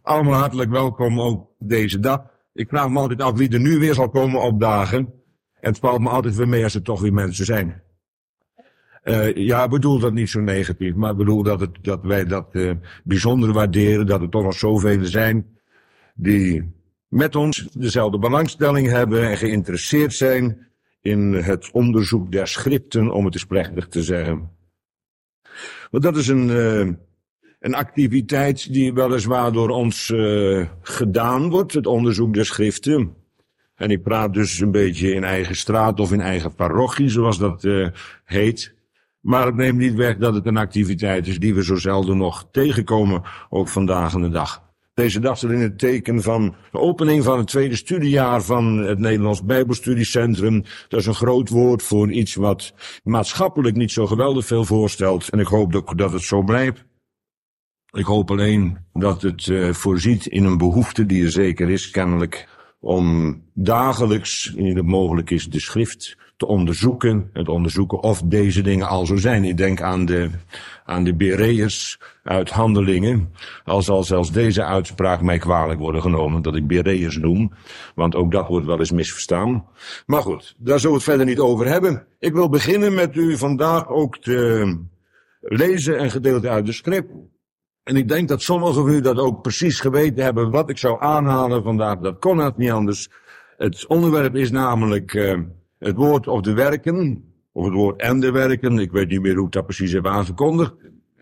Allemaal hartelijk welkom op deze dag. Ik vraag me altijd af wie er nu weer zal komen opdagen. En het valt me altijd weer mee als er toch weer mensen zijn. Ik bedoel dat niet zo negatief, maar ik bedoel dat wij dat bijzonder waarderen. Dat er toch nog zoveel zijn die met ons dezelfde belangstelling hebben en geïnteresseerd zijn in het onderzoek der schriften, om het eens plechtig te zeggen. Want dat is een activiteit die weliswaar door ons gedaan wordt, het onderzoek der schriften. En ik praat dus een beetje in eigen straat of in eigen parochie, zoals dat heet. Maar het neemt niet weg dat het een activiteit is die we zo zelden nog tegenkomen, ook vandaag aan de dag. Deze dag staat in het teken van de opening van het tweede studiejaar van het Nederlands Bijbelstudiecentrum. Dat is een groot woord voor iets wat maatschappelijk niet zo geweldig veel voorstelt. En ik hoop dat het zo blijft. Ik hoop alleen dat het voorziet in een behoefte die er zeker is, kennelijk, om dagelijks, indien het mogelijk is, de schrift te onderzoeken. Het onderzoeken of deze dingen al zo zijn. Ik denk aan de Bereërs uit Handelingen. Al zal zelfs deze uitspraak mij kwalijk worden genomen dat ik Bereërs noem. Want ook dat wordt wel eens misverstaan. Maar goed, daar zullen we het verder niet over hebben. Ik wil beginnen met u vandaag ook te lezen een gedeelte uit de schrift. En ik denk dat sommigen van u dat ook precies geweten hebben wat ik zou aanhalen vandaag. Dat kon het niet anders. Het onderwerp is namelijk het woord of de werken, of het woord en de werken. Ik weet niet meer hoe ik dat precies heb aangekondigd.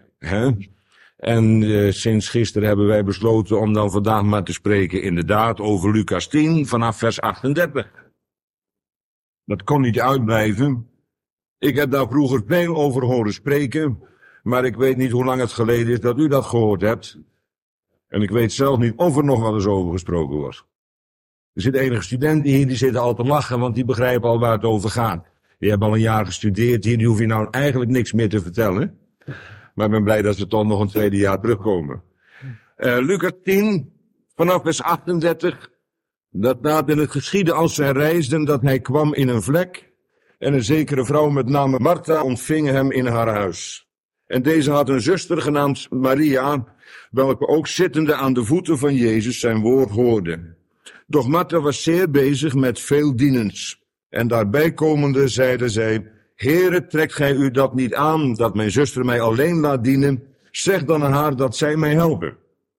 En sinds gisteren hebben wij besloten om dan vandaag maar te spreken inderdaad over Lucas 10 vanaf vers 38. Dat kon niet uitblijven. Ik heb daar vroeger veel over horen spreken, maar ik weet niet hoe lang het geleden is dat u dat gehoord hebt. En ik weet zelf niet of er nog wel eens over gesproken wordt. Er zitten enige studenten hier, die zitten al te lachen, want die begrijpen al waar het over gaat. Die hebben al een jaar gestudeerd hier, die hoef je nou eigenlijk niks meer te vertellen. Maar ik ben blij dat ze toch nog een tweede jaar terugkomen. Lucas 10, vanaf vers 38. Dat staat in het geschieden als zij reisden, dat hij kwam in een vlek. En een zekere vrouw met name Martha ontving hem in haar huis. En deze had een zuster genaamd Maria, welke ook zittende aan de voeten van Jezus zijn woord hoorde. Doch Martha was zeer bezig met veel dienens. En daarbij komende zeide zij: Heere, trekt gij u dat niet aan, dat mijn zuster mij alleen laat dienen? Zeg dan aan haar dat zij mij helpen.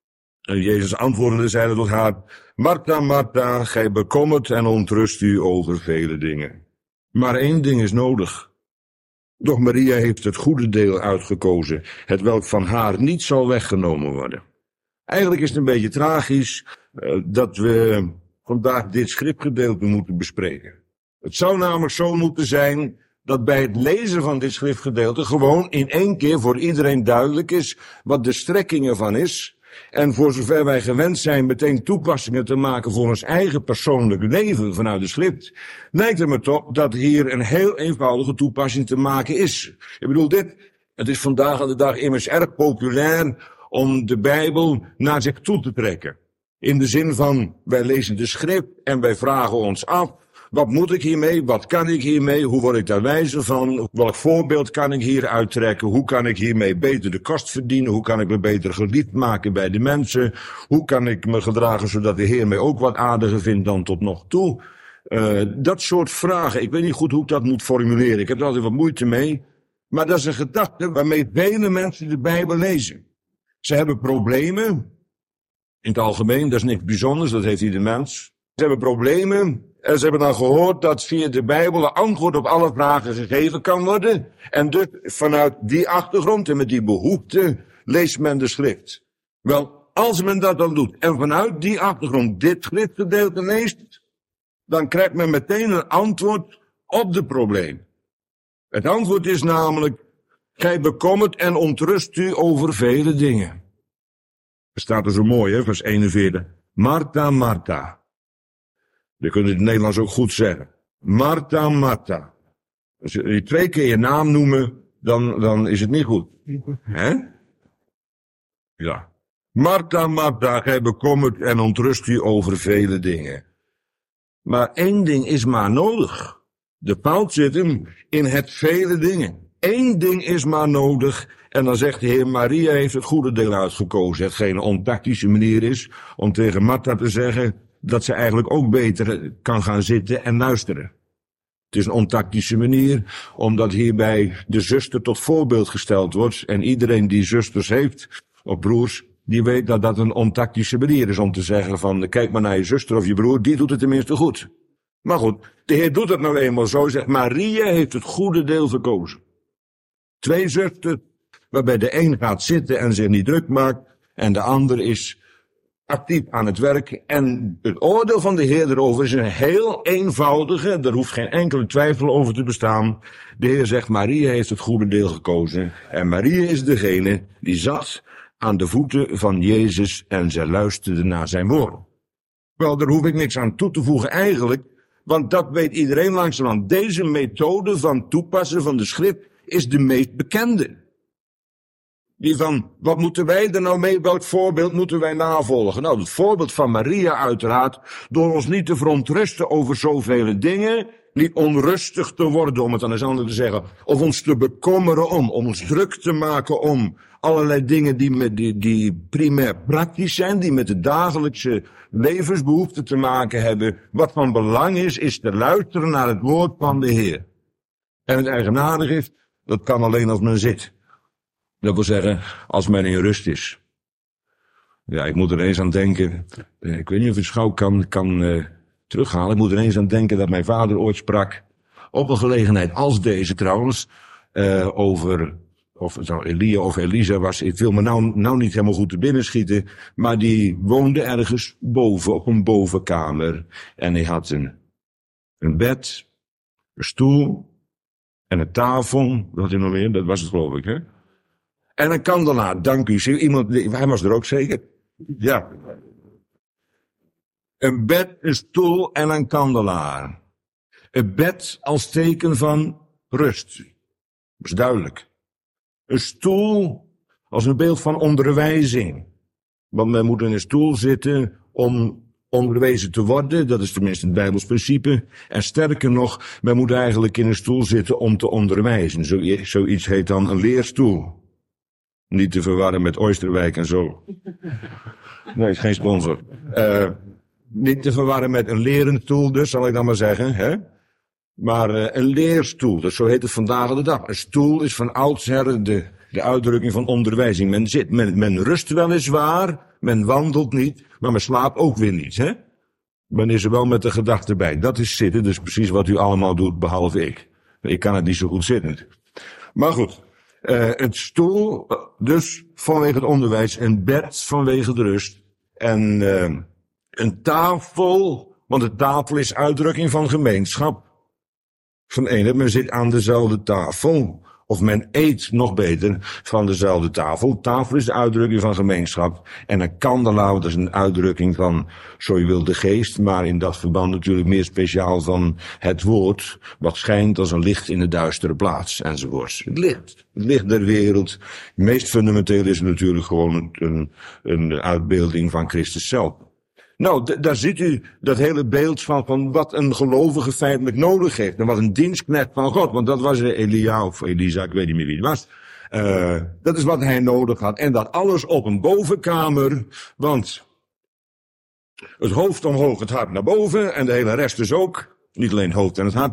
En Jezus antwoordende zeide tot haar: Martha, Martha, gij bekommert en ontrust u over vele dingen. Maar één ding is nodig. Doch Maria heeft het goede deel uitgekozen, hetwelk van haar niet zal weggenomen worden. Eigenlijk is het een beetje tragisch dat we vandaag dit schriftgedeelte moeten bespreken. Het zou namelijk zo moeten zijn dat bij het lezen van dit schriftgedeelte gewoon in één keer voor iedereen duidelijk is wat de strekking ervan is. En voor zover wij gewend zijn meteen toepassingen te maken voor ons eigen persoonlijk leven vanuit de schrift, lijkt het me toch dat hier een heel eenvoudige toepassing te maken is. Ik bedoel het is vandaag aan de dag immers erg populair om de Bijbel naar zich toe te trekken. In de zin van, wij lezen de schrift en wij vragen ons af, wat moet ik hiermee, wat kan ik hiermee, hoe word ik daar wijzer van, welk voorbeeld kan ik hier uittrekken, hoe kan ik hiermee beter de kost verdienen, hoe kan ik me beter geliefd maken bij de mensen, hoe kan ik me gedragen zodat de Heer mij ook wat aardiger vindt dan tot nog toe. Dat soort vragen, ik weet niet goed hoe ik dat moet formuleren, ik heb er altijd wat moeite mee, maar dat is een gedachte waarmee vele mensen de Bijbel lezen. Ze hebben problemen, in het algemeen, dat is niks bijzonders, dat heeft ieder mens. Ze hebben problemen en ze hebben dan gehoord dat via de Bijbel een antwoord op alle vragen gegeven kan worden. En dus vanuit die achtergrond en met die behoefte leest men de schrift. Wel, als men dat dan doet en vanuit die achtergrond dit schriftgedeelte leest, dan krijgt men meteen een antwoord op het probleem. Het antwoord is namelijk: gij bekommert en ontrust u over vele dingen. Dat staat er zo mooi, hè, vers 41. Martha, Martha. Je kunt het in het Nederlands ook goed zeggen. Martha, Martha. Als je 2 keer je naam noemen, dan is het niet goed. Hè? Ja. Martha, Martha, gij bekommert en ontrust u over vele dingen. Maar 1 ding is maar nodig. De fout zit hem in het vele dingen. 1 ding is maar nodig En dan zegt de Heer, Maria heeft het goede deel uitgekozen. Hetgeen een ontactische manier is om tegen Martha te zeggen dat ze eigenlijk ook beter kan gaan zitten en luisteren. Het is een ontactische manier, omdat hierbij de zuster tot voorbeeld gesteld wordt. En iedereen die zusters heeft, of broers, die weet dat dat een ontactische manier is om te zeggen van, kijk maar naar je zuster of je broer, die doet het tenminste goed. Maar goed, de Heer doet het nou eenmaal zo, zegt Maria heeft het goede deel verkozen. 2 zusters, waarbij de een gaat zitten en zich niet druk maakt, en de ander is actief aan het werk. En het oordeel van de Heer erover is een heel eenvoudige, er hoeft geen enkele twijfel over te bestaan. De Heer zegt, Maria heeft het goede deel gekozen, en Maria is degene die zat aan de voeten van Jezus en zij luisterde naar zijn woorden. Wel, daar hoef ik niks aan toe te voegen eigenlijk, want dat weet iedereen langzamerhand. Deze methode van toepassen van de schrift is de meest bekende. Die van, wat moeten wij er nou mee, welk voorbeeld moeten wij navolgen? Nou, het voorbeeld van Maria uiteraard, door ons niet te verontrusten over zoveel dingen, niet onrustig te worden, om het aan eens anders te zeggen, of ons te bekommeren om ons druk te maken om allerlei dingen die primair praktisch zijn, die met de dagelijkse levensbehoeften te maken hebben. Wat van belang is te luisteren naar het woord van de Heer. En het eigenaardige is, dat kan alleen als men zit. Dat wil zeggen, als men in rust is. Ja, ik moet er eens aan denken. Ik weet niet of het schouw kan terughalen. Ik moet er eens aan denken dat mijn vader ooit sprak. Op een gelegenheid als deze trouwens. Over, of het nou Elia of Elisa was. Ik wil me nou niet helemaal goed te binnen schieten. Maar die woonde ergens boven, op een bovenkamer. En hij had een bed, een stoel en een tafel. Wat had hij nog meer? Dat was het geloof ik, hè? En een kandelaar, dank u. Hij was er ook zeker. Ja. Een bed, een stoel en een kandelaar. Een bed als teken van rust. Dat is duidelijk. Een stoel als een beeld van onderwijzing. Want men moet in een stoel zitten om onderwezen te worden. Dat is tenminste het Bijbels principe. En sterker nog, men moet eigenlijk in een stoel zitten om te onderwijzen. Zoiets heet dan een leerstoel. Niet te verwarren met Oosterwijk en zo. Nee, is geen sponsor. Niet te verwarren met een lerendstoel dus, zal ik dan maar zeggen. Hè? Maar een leerstoel, dus zo heet het vandaag de dag. Een stoel is van oudsher de uitdrukking van onderwijzing. Men zit, men rust weliswaar, men wandelt niet, maar men slaapt ook weer niet. Hè? Men is er wel met de gedachte bij. Dat is zitten, dus precies wat u allemaal doet, behalve ik. Ik kan het niet zo goed zittend. Maar goed. Het stoel, dus vanwege het onderwijs, een bed vanwege de rust en een tafel, want de tafel is uitdrukking van gemeenschap. Van ene, men zit aan dezelfde tafel, of men eet nog beter van dezelfde tafel. Tafel is de uitdrukking van gemeenschap en een kandelaar, dat is een uitdrukking van, zo je wil, de geest, maar in dat verband natuurlijk meer speciaal van het woord, wat schijnt als een licht in de duistere plaats, enzovoorts. Het licht der wereld. Meest fundamenteel is het natuurlijk gewoon een uitbeelding van Christus zelf. Nou, daar ziet u dat hele beeld van wat een gelovige feitelijk nodig heeft. En wat een dienstknecht van God. Want dat was Elia of Elisa, ik weet niet meer wie het was. Dat is wat hij nodig had. En dat alles op een bovenkamer. Want het hoofd omhoog, het hart naar boven. En de hele rest dus ook. Niet alleen het hoofd en het hart.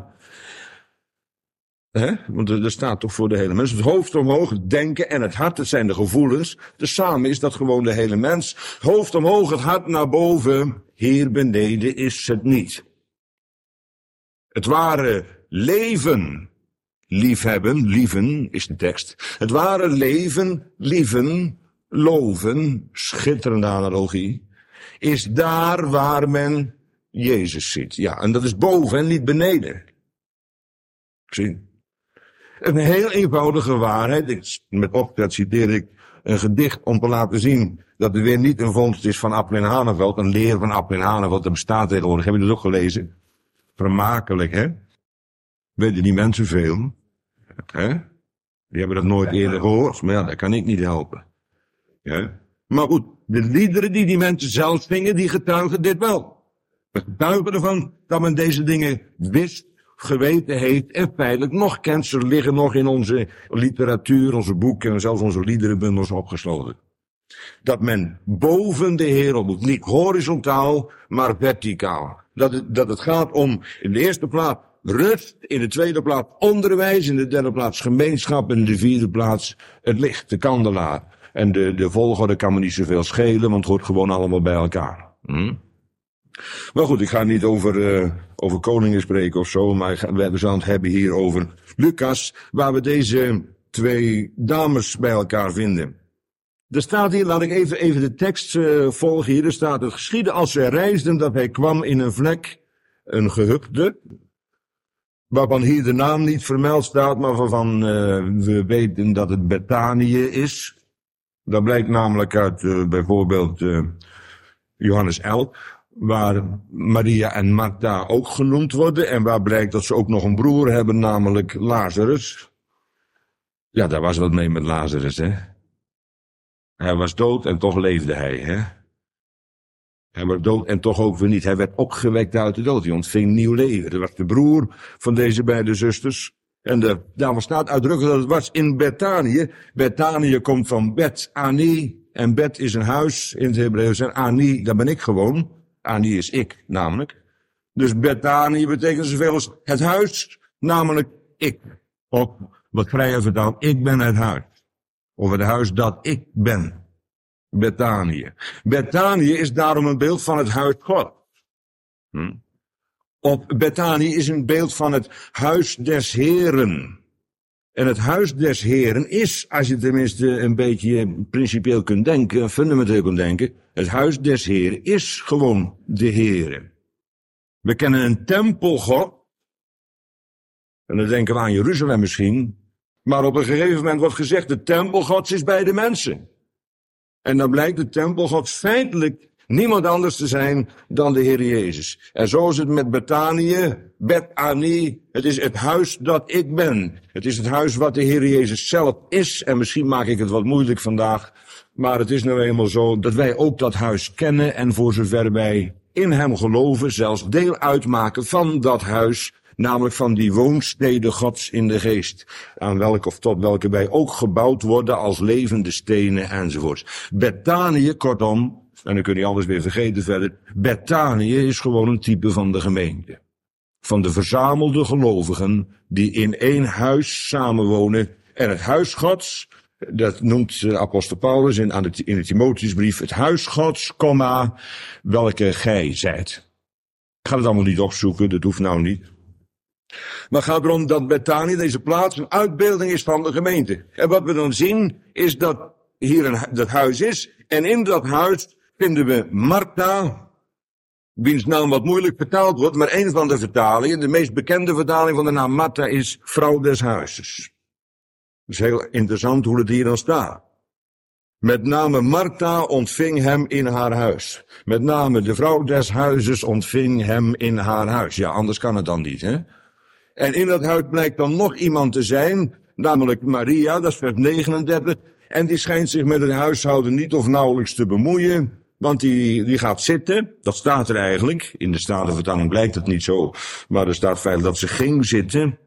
Want er staat toch voor de hele mens. Het hoofd omhoog, het denken en het hart, dat zijn de gevoelens. Dus samen is dat gewoon de hele mens. Hoofd omhoog, het hart naar boven. Hier beneden is het niet. Het ware leven, liefhebben, lieven is de tekst. Het ware leven, lieven, loven, schitterende analogie, is daar waar men Jezus ziet. Ja, en dat is boven en niet beneden. Zie. Een heel eenvoudige waarheid. Met opzet citeer ik een gedicht om te laten zien dat er weer niet een vondst is van Appel en Haneveld, een leer van Appel en Haneveld, dat bestaat tegenwoordig. Heb je dat ook gelezen? Vermakelijk, hè? Weten die mensen veel? Hè? Die hebben dat nooit eerder gehoord, maar ja, dat kan ik niet helpen. Ja? Maar goed, de liederen die mensen zelf zingen, die getuigen dit wel. We getuigen ervan dat men deze dingen wist, geweten heeft en feitelijk nog kent. Ze liggen nog in onze literatuur, onze boeken en zelfs onze liederenbundels opgesloten. Dat men boven de Heer moet, niet horizontaal, maar verticaal. Dat het gaat om in de eerste plaats rust, in de tweede plaats onderwijs, in de derde plaats gemeenschap en in de vierde plaats het licht, de kandelaar. En de volgorde kan me niet zoveel schelen, want het hoort gewoon allemaal bij elkaar. Maar goed, ik ga niet over koningen spreken of zo, maar we zullen het hebben hier over Lucas, waar we deze twee dames bij elkaar vinden. Er staat hier, laat ik even de tekst volgen hier, er staat: het geschiedde als zij reisden dat hij kwam in een vlek, een gehupte, waarvan hier de naam niet vermeld staat, maar waarvan we weten dat het Bethanië is. Dat blijkt namelijk uit bijvoorbeeld Johannes 11, waar Maria en Martha ook genoemd worden en waar blijkt dat ze ook nog een broer hebben, namelijk Lazarus. Ja, daar was wat mee met Lazarus, hè. Hij was dood en toch leefde hij, hè. Hij was dood en toch ook weer niet. Hij werd opgewekt uit de dood. Hij ontving nieuw leven. Dat was de broer van deze beide zusters. En daarvan staat uitdrukkelijk dat het was in Bethanië. Bethanië komt van Bet Ani. En Bet is een huis in het Hebreeuws. En Ani, daar ben ik gewoon. Ani is ik, namelijk. Dus Bethanië betekent zoveel als het huis, namelijk ik. Of wat vrijer vertaald, ik ben het huis. Of het huis dat ik ben. Bethanië. Bethanië is daarom een beeld van het huis God. Of Bethanië is een beeld van het huis des Heren. En het huis des Heren is, als je tenminste een beetje principieel kunt denken, fundamenteel kunt denken, het huis des Heren is gewoon de Heren. We kennen een tempelgod. En dan denken we aan Jeruzalem misschien. Maar op een gegeven moment wordt gezegd, de tempelgods is bij de mensen. En dan blijkt de tempelgods feitelijk niemand anders te zijn dan de Heer Jezus. En zo is het met Bethanië, Bethani, het is het huis dat ik ben. Het is het huis wat de Heer Jezus zelf is. En misschien maak ik het wat moeilijk vandaag, maar het is nou eenmaal zo dat wij ook dat huis kennen en voor zover wij in hem geloven, zelfs deel uitmaken van dat huis, namelijk van die woonstede Gods in de geest, aan welke of tot welke wij ook gebouwd worden als levende stenen enzovoorts. Bethanië, kortom, en dan kun je alles weer vergeten verder, Bethanië is gewoon een type van de gemeente. Van de verzamelde gelovigen die in één huis samenwonen. En het huis Gods, dat noemt apostel Paulus in de Timotheusbrief, het huis Gods, welke gij zijt. Ik ga het allemaal niet opzoeken, dat hoeft nou niet. Maar het gaat erom dat Bethanië, deze plaats, een uitbeelding is van de gemeente. En wat we dan zien, is dat hier dat huis is. En in dat huis vinden we Martha, wiens naam wat moeilijk vertaald wordt, maar een van de vertalingen, de meest bekende vertaling van de naam Martha, is vrouw des huizes. Dat is heel interessant hoe het hier dan staat. Met name Martha ontving hem in haar huis. Met name de vrouw des huizes ontving hem in haar huis. Ja, anders kan het dan niet, hè. En in dat huis blijkt dan nog iemand te zijn, namelijk Maria, dat is vers 39. En die schijnt zich met het huishouden niet of nauwelijks te bemoeien, want die gaat zitten. Dat staat er eigenlijk. In de Statenvertaling blijkt het niet zo, maar er staat feitelijk dat ze ging zitten.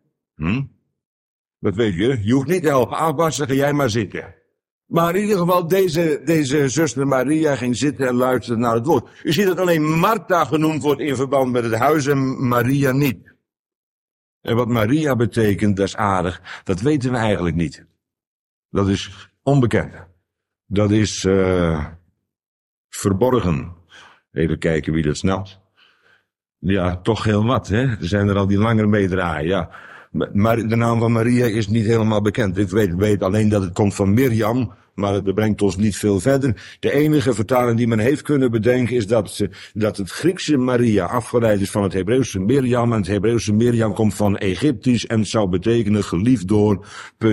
Dat weet je. Je hoeft niet te helpen afwassen, ga jij maar zitten. Maar in ieder geval, deze zuster Maria ging zitten en luisterde naar het woord. U ziet dat alleen Martha genoemd wordt in verband met het huis en Maria niet. En wat Maria betekent, dat is aardig, dat weten we eigenlijk niet. Dat is onbekend. Dat is verborgen. Even kijken wie dat snapt. Ja, toch heel wat, hè. Er zijn er al die langer meedraaien, ja. Maar de naam van Maria is niet helemaal bekend. Ik weet alleen dat het komt van Mirjam, maar dat brengt ons niet veel verder. De enige vertaling die men heeft kunnen bedenken is dat het Griekse Maria afgeleid is van het Hebreeuwse Mirjam. En het Hebreeuwse Mirjam komt van Egyptisch en zou betekenen geliefd door, ...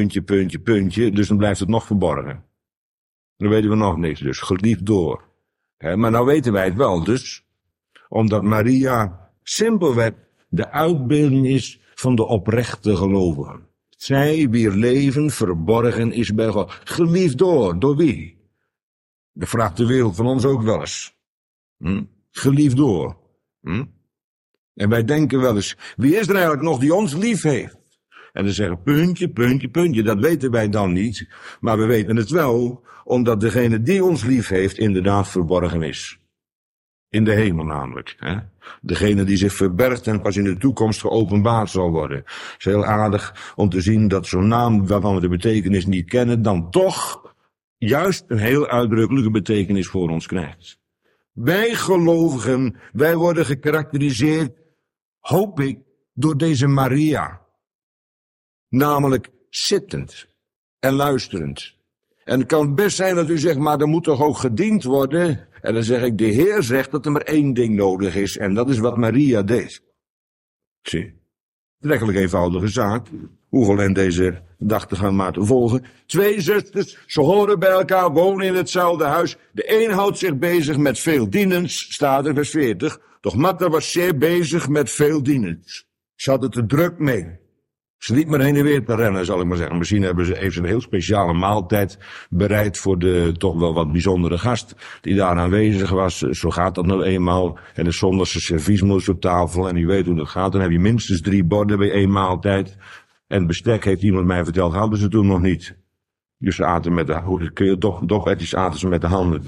Dus dan blijft het nog verborgen. Dan weten we nog niks dus, geliefd door. Maar nou weten wij het wel dus, omdat Maria simpelweg de uitbeelding is van de oprechte gelovigen. Zij wier leven verborgen is bij God. Geliefd door wie? Dat vraagt de wereld van ons ook wel eens. Geliefd door. En wij denken wel eens, wie is er eigenlijk nog die ons lief heeft? En dan zeggen puntje, puntje, puntje, dat weten wij dan niet. Maar we weten het wel, omdat degene die ons lief heeft inderdaad verborgen is. In de hemel namelijk. Hè? Degene die zich verbergt en pas in de toekomst geopenbaard zal worden. Het is heel aardig om te zien dat zo'n naam waarvan we de betekenis niet kennen, dan toch juist een heel uitdrukkelijke betekenis voor ons krijgt. Wij gelovigen, wij worden gekarakteriseerd, hoop ik, door deze Maria. Namelijk zittend en luisterend. En het kan best zijn dat u zegt, maar er moet toch ook gediend worden? En dan zeg ik, de Heer zegt dat er maar één ding nodig is. En dat is wat Maria deed. Zie, betrekkelijk eenvoudige zaak. Hoeveel hen deze dag te gaan maar te volgen. 2 zusters, ze horen bij elkaar, wonen in hetzelfde huis. De een houdt zich bezig met veel dienens, staat er vers 40. Doch Martha was zeer bezig met veel dienens. Ze had het er druk mee. Ze liep maar heen en weer te rennen, zal ik maar zeggen. Misschien heeft ze een heel speciale maaltijd bereid voor de toch wel wat bijzondere gast die daar aanwezig was. Zo gaat dat nou eenmaal. En de zondagse serviesmoes op tafel. En u weet hoe dat gaat. Dan heb je minstens 3 borden bij 1 maaltijd. En bestek, heeft iemand mij verteld, hadden ze toen nog niet. Dus ze aten met de, kun je toch ethisch aten ze met de handen.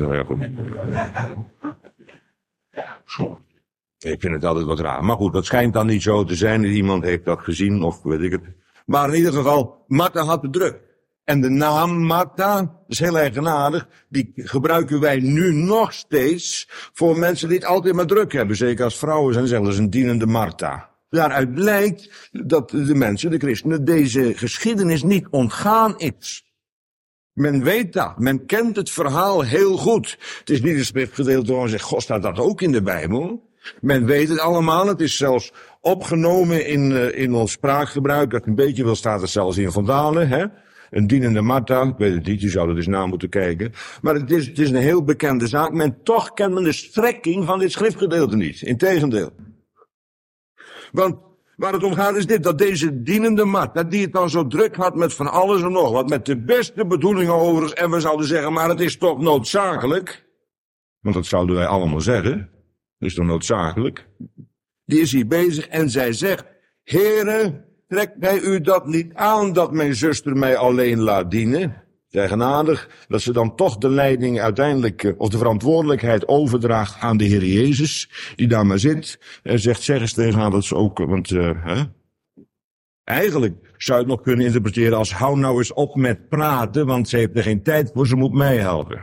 Ik vind het altijd wat raar. Maar goed, dat schijnt dan niet zo te zijn. Iemand heeft dat gezien, of weet ik het. Maar in ieder geval, Martha had het druk. En de naam Martha, dat is heel eigenaardig, die gebruiken wij nu nog steeds voor mensen die het altijd maar druk hebben. Zeker als vrouwen zijn, zeggen dat is een dienende Martha. Daaruit blijkt dat de mensen, de christenen, deze geschiedenis niet ontgaan is. Men weet dat, men kent het verhaal heel goed. Het is niet een schriftgedeelte waar men zegt, God, staat dat ook in de Bijbel? Men weet het allemaal, het is zelfs opgenomen in ons spraakgebruik. Dat een beetje wil staat het zelfs in Van Dalen, hè? Een dienende Martha, ik weet het niet, je zou er eens na moeten kijken. Maar het is een heel bekende zaak, men toch kent men de strekking van dit schriftgedeelte niet. Integendeel. Want waar het om gaat is dit, dat deze dienende Martha, die het dan zo druk had met van alles en nog wat, met de beste bedoelingen overigens, en we zouden zeggen, maar het is toch noodzakelijk. Want dat zouden wij allemaal zeggen. Dat is toch noodzakelijk? Die is hier bezig en zij zegt, Heere, trekt mij u dat niet aan dat mijn zuster mij alleen laat dienen? Zij genadig dat ze dan toch de leiding uiteindelijk, of de verantwoordelijkheid overdraagt aan de Heer Jezus, die daar maar zit, en zegt, zeg eens tegen haar dat ze ook, want, eigenlijk zou je het nog kunnen interpreteren als, hou nou eens op met praten, want ze heeft er geen tijd voor, ze moet mij helpen.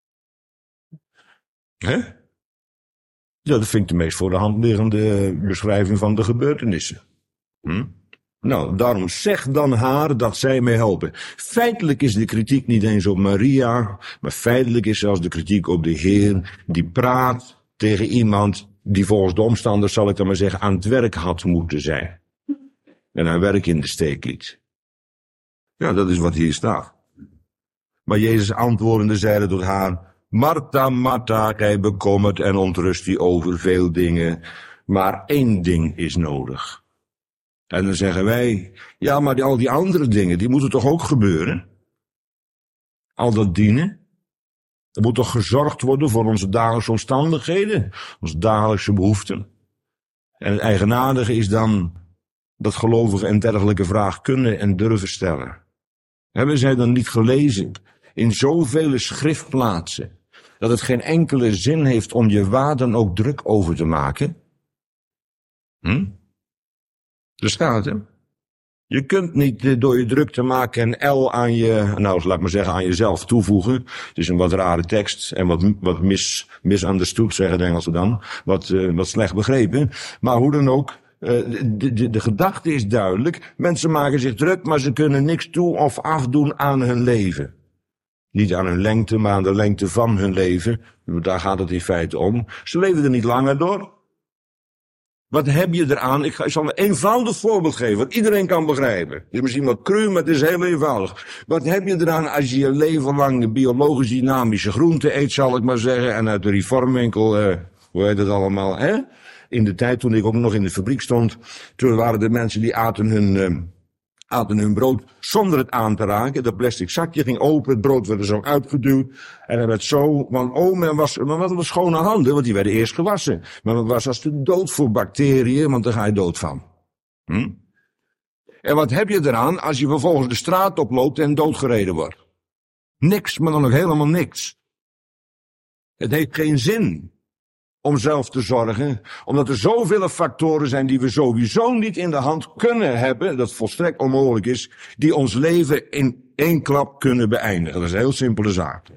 Hè? Ja, dat vind ik de meest voor de hand liggende beschrijving van de gebeurtenissen. Nou, daarom zeg dan haar dat zij mij helpen. Feitelijk is de kritiek niet eens op Maria, maar feitelijk is zelfs de kritiek op de Heer, die praat tegen iemand die volgens de omstanders, zal ik dan maar zeggen, aan het werk had moeten zijn. En haar werk in de steek liet. Ja, dat is wat hier staat. Maar Jezus antwoordende zeide tot haar, Martha, Martha, gij bekommert en ontrust u over veel dingen, maar 1 ding is nodig. En dan zeggen wij, ja, maar al die andere dingen, die moeten toch ook gebeuren? Al dat dienen? Er moet toch gezorgd worden voor onze dagelijkse omstandigheden, onze dagelijkse behoeften? En het eigenaardige is dan dat gelovigen een dergelijke vraag kunnen en durven stellen. Hebben zij dan niet gelezen in zoveel schriftplaatsen dat het geen enkele zin heeft om je waar dan ook druk over te maken? Er staat, hè? Je kunt niet door je druk te maken een L aan je, nou, laat maar zeggen, aan jezelf toevoegen. Het is een wat rare tekst en wat misunderstood, zeggen de Engelsen dan. Wat slecht begrepen. Maar hoe dan ook, de gedachte is duidelijk. Mensen maken zich druk, maar ze kunnen niks toe of afdoen aan hun leven. Niet aan hun lengte, maar aan de lengte van hun leven. Daar gaat het in feite om. Ze leven er niet langer door. Wat heb je eraan? Ik zal een eenvoudig voorbeeld geven, wat iedereen kan begrijpen. Het is misschien wat cru, maar het is heel eenvoudig. Wat heb je eraan als je je leven lang biologisch dynamische groenten eet, zal ik maar zeggen, en uit de reformwinkel, hoe heet het allemaal, hè? In de tijd toen ik ook nog in de fabriek stond, toen waren er mensen die aten aten hun brood zonder het aan te raken. Dat plastic zakje ging open, het brood werd er zo uitgeduwd. En hij werd zo, want men was schone handen, want die werden eerst gewassen. Maar het was als de dood voor bacteriën, want daar ga je dood van. En wat heb je eraan als je vervolgens de straat oploopt en doodgereden wordt? Niks, maar dan ook helemaal niks. Het heeft geen zin om zelf te zorgen, omdat er zoveel factoren zijn die we sowieso niet in de hand kunnen hebben, dat volstrekt onmogelijk is, die ons leven in één klap kunnen beëindigen. Dat is een heel simpele zaak.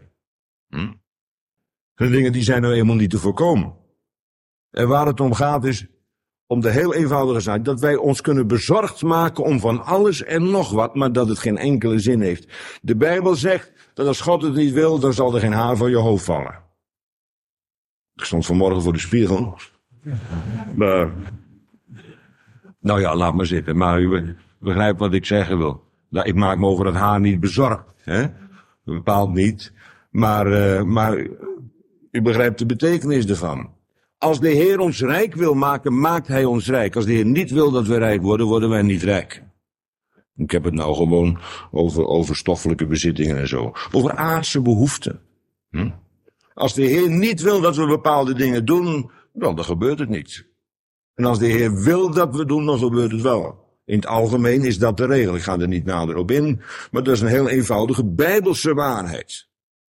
De dingen die zijn nou helemaal niet te voorkomen. En waar het om gaat is om de heel eenvoudige zaak, dat wij ons kunnen bezorgd maken om van alles en nog wat, maar dat het geen enkele zin heeft. De Bijbel zegt dat als God het niet wil, dan zal er geen haar van je hoofd vallen. Ik stond vanmorgen voor de spiegel. Maar, nou ja, laat maar zitten. Maar u begrijpt wat ik zeggen wil. Nou, ik maak me over het haar niet bezorgd. Hè? Bepaald niet. Maar u begrijpt de betekenis ervan. Als de Heer ons rijk wil maken, maakt Hij ons rijk. Als de Heer niet wil dat we rijk worden, worden wij niet rijk. Ik heb het nou gewoon over stoffelijke bezittingen en zo. Over aardse behoeften. Als de Heer niet wil dat we bepaalde dingen doen, dan gebeurt het niet. En als de Heer wil dat we doen, dan gebeurt het wel. In het algemeen is dat de regel. Ik ga er niet nader op in, maar dat is een heel eenvoudige Bijbelse waarheid.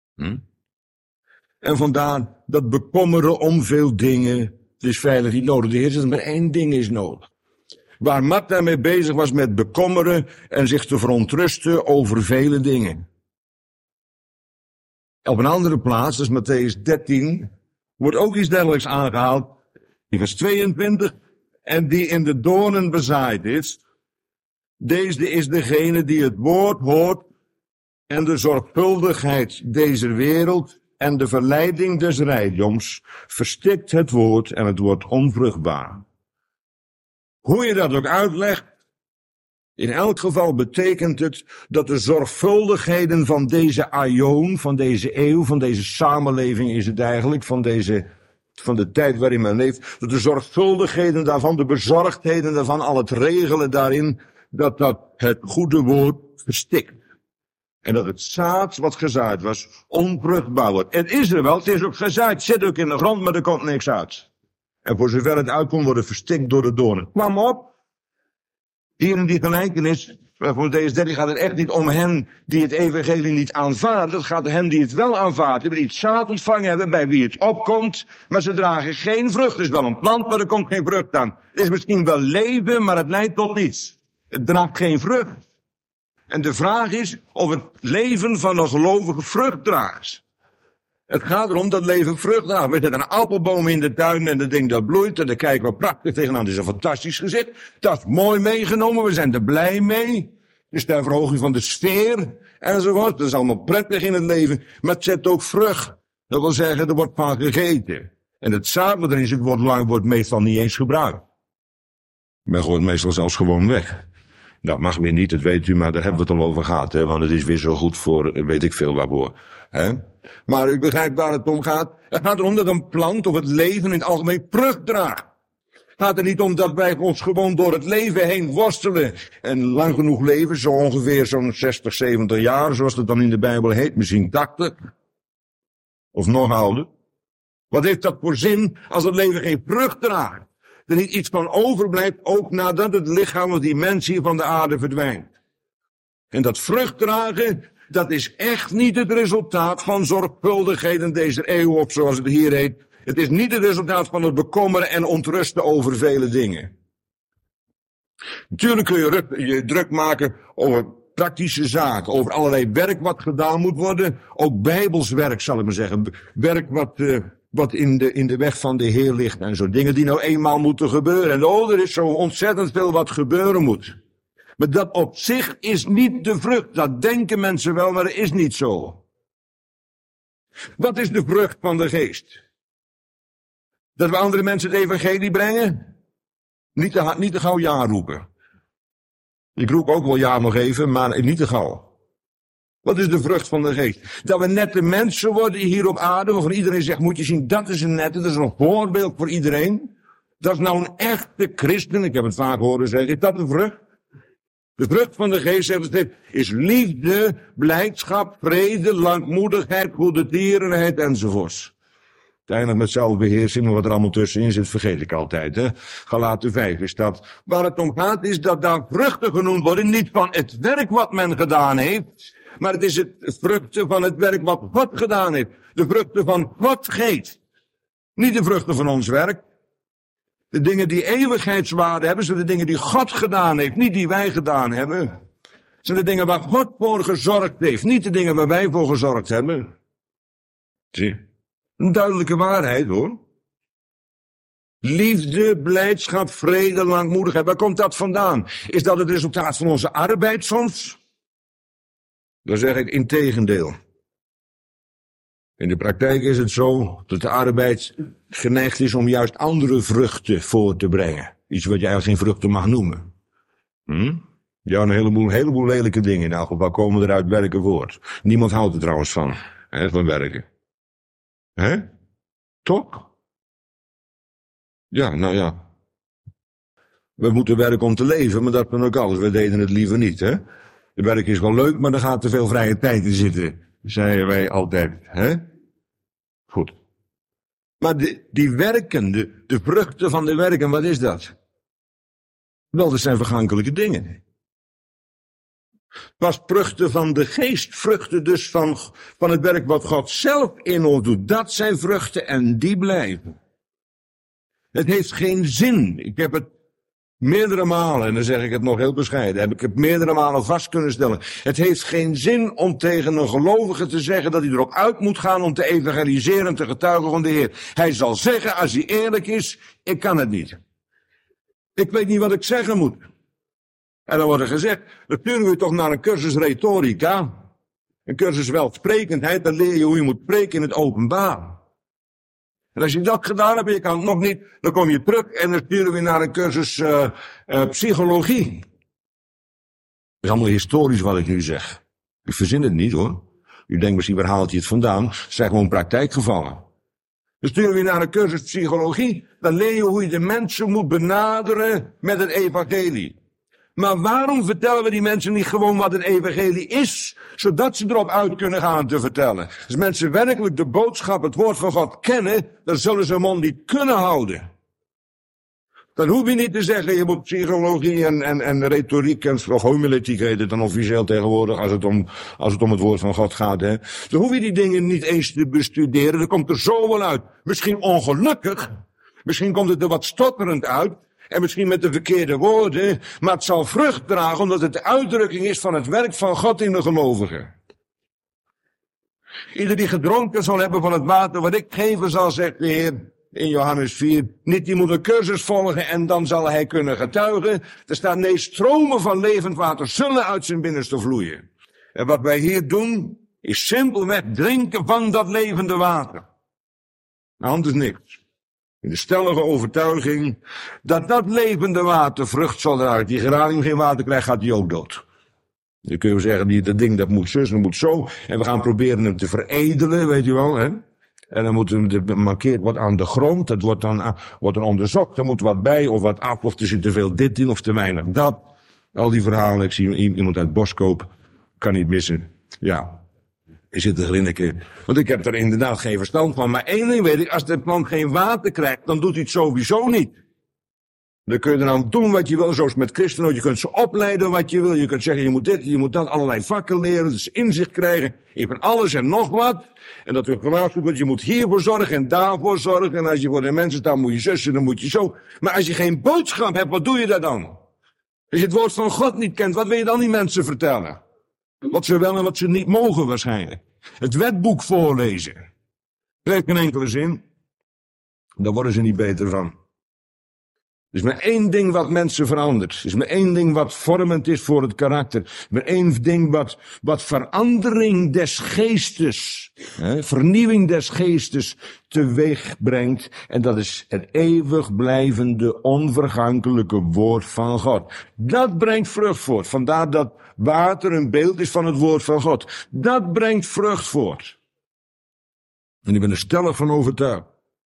En vandaar dat bekommeren om veel dingen, het is veilig niet nodig. De Heer zegt, maar één ding is nodig. Waar Martha mee bezig was met bekommeren en zich te verontrusten over vele dingen. Op een andere plaats, dat is Mattheüs 13, wordt ook iets dergelijks aangehaald. In vers 22. En die in de doornen bezaaid is. Deze is degene die het woord hoort en de zorgvuldigheid deze wereld en de verleiding des rijkdoms verstikt het woord en het wordt onvruchtbaar. Hoe je dat ook uitlegt, in elk geval betekent het dat de zorgvuldigheden van deze aion, van deze eeuw, van deze samenleving is het eigenlijk, van de tijd waarin men leeft, dat de zorgvuldigheden daarvan, de bezorgdheden daarvan, al het regelen daarin, dat het goede woord verstikt. En dat het zaad wat gezaaid was, onvruchtbaar wordt. Het is er wel, het is ook gezaaid, zit ook in de grond, maar er komt niks uit. En voor zover het uitkomt, wordt het verstikt door de doornen. Kwam op! Hier in die gelijkenis, voor deze 13 gaat het echt niet om hen die het evangelie niet aanvaarden. Het gaat om hen die het wel aanvaarden, die het zaad ontvangen hebben, bij wie het opkomt. Maar ze dragen geen vrucht. Het is wel een plant, maar er komt geen vrucht aan. Het is misschien wel leven, maar het leidt tot niets. Het draagt geen vrucht. En de vraag is of het leven van een gelovige vrucht draagt. Het gaat erom dat leven vrucht draagt. We zetten een appelboom in de tuin en dat ding dat bloeit. En daar kijken we prachtig tegenaan. Het is een fantastisch gezicht. Dat is mooi meegenomen. We zijn er blij mee. Dus ter verhoging van de sfeer enzovoort. Dat is allemaal prettig in het leven. Maar het zet ook vrucht. Dat wil zeggen, er wordt van gegeten. En het zaad wat erin zit, wordt meestal niet eens gebruikt. Men gooit meestal zelfs gewoon weg. Dat mag weer niet, dat weet u, maar daar hebben we het al over gehad. Hè? Want het is weer zo goed voor, weet ik veel waarvoor. Hè? Maar u begrijpt waar het om gaat. Het gaat erom dat een plant of het leven in het algemeen vrucht draagt. Het gaat er niet om dat wij ons gewoon door het leven heen worstelen. En lang genoeg leven, zo ongeveer zo'n 60, 70 jaar, zoals het dan in de Bijbel heet. Misschien 80. Of nog ouder. Wat heeft dat voor zin als het leven geen vrucht draagt? Er niet iets van overblijft, ook nadat het lichaam of die mens hier van de aarde verdwijnt. En dat vrucht dragen, dat is echt niet het resultaat van zorgvuldigheden deze eeuw, of zoals het hier heet. Het is niet het resultaat van het bekommeren en ontrusten over vele dingen. Natuurlijk kun je druk maken over praktische zaken, over allerlei werk wat gedaan moet worden. Ook bijbels werk, zal ik maar zeggen. Werk wat in de weg van de Heer ligt en zo. Dingen die nou eenmaal moeten gebeuren. En er is zo ontzettend veel wat gebeuren moet. Maar dat op zich is niet de vrucht. Dat denken mensen wel, maar dat is niet zo. Wat is de vrucht van de geest? Dat we andere mensen het evangelie brengen? Niet te gauw ja roepen. Ik roep ook wel ja nog even, maar niet te gauw. Wat is de vrucht van de geest? Dat we nette mensen worden hier op aarde, waarvan iedereen zegt, moet je zien, dat is een nette, dat is een voorbeeld voor iedereen. Dat is nou een echte christen, ik heb het vaak horen zeggen, is dat een vrucht? De vrucht van de geest, zegt het, is liefde, blijdschap, vrede, langmoedigheid, goede tierenheid enzovoorts. Uiteindelijk met zelfbeheersing, maar wat er allemaal tussenin zit, vergeet ik altijd. Hè? Galaten 5 is dat. Waar het om gaat is dat daar vruchten genoemd worden, niet van het werk wat men gedaan heeft, maar het is het vruchten van het werk wat God gedaan heeft. De vruchten van Gods geest. Niet de vruchten van ons werk. De dingen die eeuwigheidswaarde hebben, zijn de dingen die God gedaan heeft, niet die wij gedaan hebben. Zijn de dingen waar God voor gezorgd heeft, niet de dingen waar wij voor gezorgd hebben. Zie, een duidelijke waarheid hoor. Liefde, blijdschap, vrede, langmoedigheid, waar komt dat vandaan? Is dat het resultaat van onze arbeid soms? Dan zeg ik integendeel. In de praktijk is het zo dat de arbeid geneigd is om juist andere vruchten voor te brengen. Iets wat je eigenlijk geen vruchten mag noemen. Ja, een heleboel lelijke dingen in elk geval komen eruit werken voort. Niemand houdt er trouwens van werken. Hè? Toch? Ja, nou ja. We moeten werken om te leven, maar dat ben ook alles. We deden het liever niet, hè? De werk is wel leuk, maar er gaat te veel vrije tijd in zitten. Zeiden wij altijd, hè? Goed. Maar die werken, de vruchten van de werken, wat is dat? Wel, dat zijn vergankelijke dingen. Pas vruchten van de geest, vruchten dus van het werk wat God zelf in ons doet. Dat zijn vruchten en die blijven. Het heeft geen zin. Ik heb het meerdere malen, en dan zeg ik het nog heel bescheiden, heb ik het meerdere malen vast kunnen stellen. Het heeft geen zin om tegen een gelovige te zeggen dat hij erop uit moet gaan om te evangeliseren en te getuigen van de Heer. Hij zal zeggen, als hij eerlijk is, ik kan het niet. Ik weet niet wat ik zeggen moet. En dan wordt er gezegd, dan sturen we toch naar een cursus retorica, een cursus welsprekendheid, dan leer je hoe je moet spreken in het openbaar. En als je dat gedaan hebt en je kan het nog niet, dan kom je terug en dan sturen we naar een cursus psychologie. Dat is allemaal historisch wat ik nu zeg. Ik verzin het niet hoor. U denkt misschien, waar haalt hij het vandaan? Het zijn gewoon praktijkgevallen. Dan sturen we naar een cursus psychologie, dan leer je hoe je de mensen moet benaderen met het evangelie. Maar waarom vertellen we die mensen niet gewoon wat een evangelie is, zodat ze erop uit kunnen gaan te vertellen? Als mensen werkelijk de boodschap, het woord van God kennen, dan zullen ze hun mond niet kunnen houden. Dan hoef je niet te zeggen, je moet psychologie en retoriek of homiletiek heet het dan officieel tegenwoordig, als het om het woord van God gaat. Hè. Dan hoef je die dingen niet eens te bestuderen, dan komt er zo wel uit. Misschien ongelukkig, misschien komt het er wat stotterend uit. En misschien met de verkeerde woorden, maar het zal vrucht dragen omdat het de uitdrukking is van het werk van God in de gelovigen. Ieder die gedronken zal hebben van het water wat ik geven zal, zegt de Heer in Johannes 4, niet die moet een cursus volgen en dan zal hij kunnen getuigen. Er staat, nee, stromen van levend water zullen uit zijn binnenste vloeien. En wat wij hier doen, is simpelweg drinken van dat levende water. Nou, anders niks. In de stellige overtuiging dat dat levende water vrucht zal dragen. Die geranium geen water krijgt, gaat die ook dood. Dan kun je zeggen, dat ding dat moet zus, dat moet zo. En we gaan proberen hem te veredelen, weet je wel. Hè? En dan moet hem markeerd wat aan de grond. Dat wordt dan onderzocht. Er moet wat bij of wat af. Of er zit te veel dit in of te weinig dat. Al die verhalen. Ik zie iemand uit Boskoop. Kan niet missen. Ja. Je zit te grinniken. Want ik heb er inderdaad geen verstand van. Maar één ding weet ik, als de plant geen water krijgt, dan doet hij het sowieso niet. Dan kun je er dan doen wat je wil, zoals met christenen. Je kunt ze opleiden wat je wil. Je kunt zeggen, je moet dit, je moet dat, allerlei vakken leren. Dus inzicht krijgen in van alles en nog wat. En dat er gewaarschuwd wordt, je moet hiervoor zorgen en daarvoor zorgen. En als je voor de mensen staat, moet je zussen, dan moet je zo. Maar als je geen boodschap hebt, wat doe je daar dan? Als je het woord van God niet kent, wat wil je dan die mensen vertellen? Wat ze wel en wat ze niet mogen waarschijnlijk. Het wetboek voorlezen. Dat heeft geen enkele zin. Daar worden ze niet beter van. Er is maar één ding wat mensen verandert. Er is maar één ding wat vormend is voor het karakter. Er is maar één ding wat verandering des geestes, vernieuwing des geestes teweeg brengt. En dat is het eeuwig blijvende, onvergankelijke woord van God. Dat brengt vrucht voort. Vandaar dat water een beeld is van het woord van God. Dat brengt vrucht voort. En ik ben er stellig van overtuigd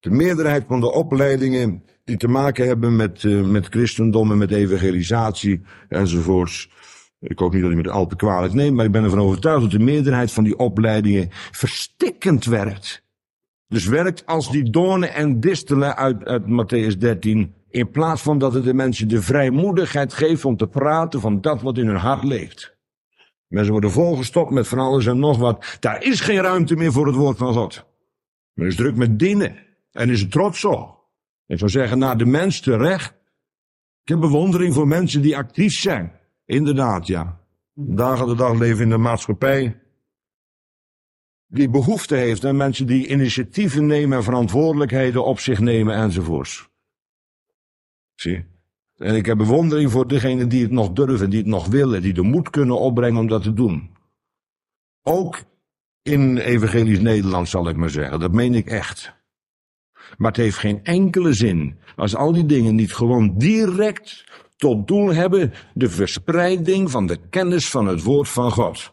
De meerderheid van de opleidingen die te maken hebben met christendom en met evangelisatie enzovoorts. Ik hoop niet dat ik me het al te kwalijk neem, maar ik ben ervan overtuigd dat de meerderheid van die opleidingen verstikkend werkt. Dus werkt als die doornen en distelen uit Mattheüs 13, in plaats van dat het de mensen de vrijmoedigheid geeft om te praten van dat wat in hun hart leeft. Mensen worden volgestopt met van alles en nog wat. Daar is geen ruimte meer voor het woord van God. Men is druk met dienen en is er trots op. Ik zou zeggen, naar de mens terecht. Ik heb bewondering voor mensen die actief zijn. Inderdaad, ja. Dagen de dag leven in de maatschappij. Die behoefte heeft aan mensen die initiatieven nemen en verantwoordelijkheden op zich nemen enzovoorts. Zie. En ik heb bewondering voor degenen die het nog durven, die het nog willen, die de moed kunnen opbrengen om dat te doen. Ook in evangelisch Nederland zal ik maar zeggen, dat meen ik echt. Maar het heeft geen enkele zin als al die dingen niet gewoon direct tot doel hebben de verspreiding van de kennis van het woord van God.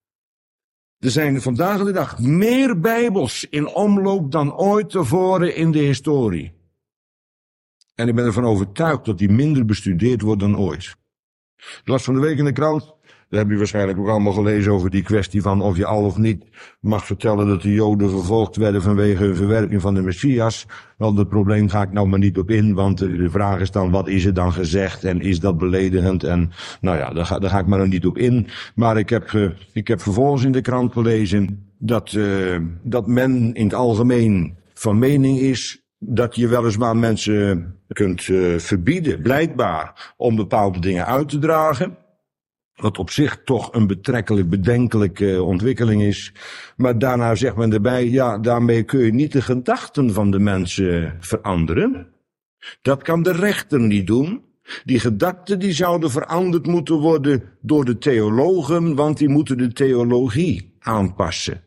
Er zijn vandaag de dag meer Bijbels in omloop dan ooit tevoren in de historie. En ik ben ervan overtuigd dat die minder bestudeerd wordt dan ooit. Ik las van de week in de krant, daar heb je waarschijnlijk ook allemaal gelezen over die kwestie van of je al of niet mag vertellen dat de Joden vervolgd werden vanwege hun verwerping van de Messias. Wel, dat probleem ga ik nou maar niet op in, want de vraag is dan, wat is er dan gezegd en is dat beledigend? En nou ja, daar ga ik maar nog niet op in. Maar ik heb vervolgens in de krant gelezen dat men in het algemeen van mening is dat je weliswaar mensen kunt verbieden, blijkbaar, om bepaalde dingen uit te dragen. Wat op zich toch een betrekkelijk bedenkelijke ontwikkeling is. Maar daarna zegt men erbij, ja, daarmee kun je niet de gedachten van de mensen veranderen. Dat kan de rechter niet doen. Die gedachten die zouden veranderd moeten worden door de theologen, want die moeten de theologie aanpassen.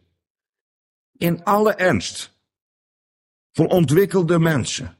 In alle ernst. Voor ontwikkelde mensen.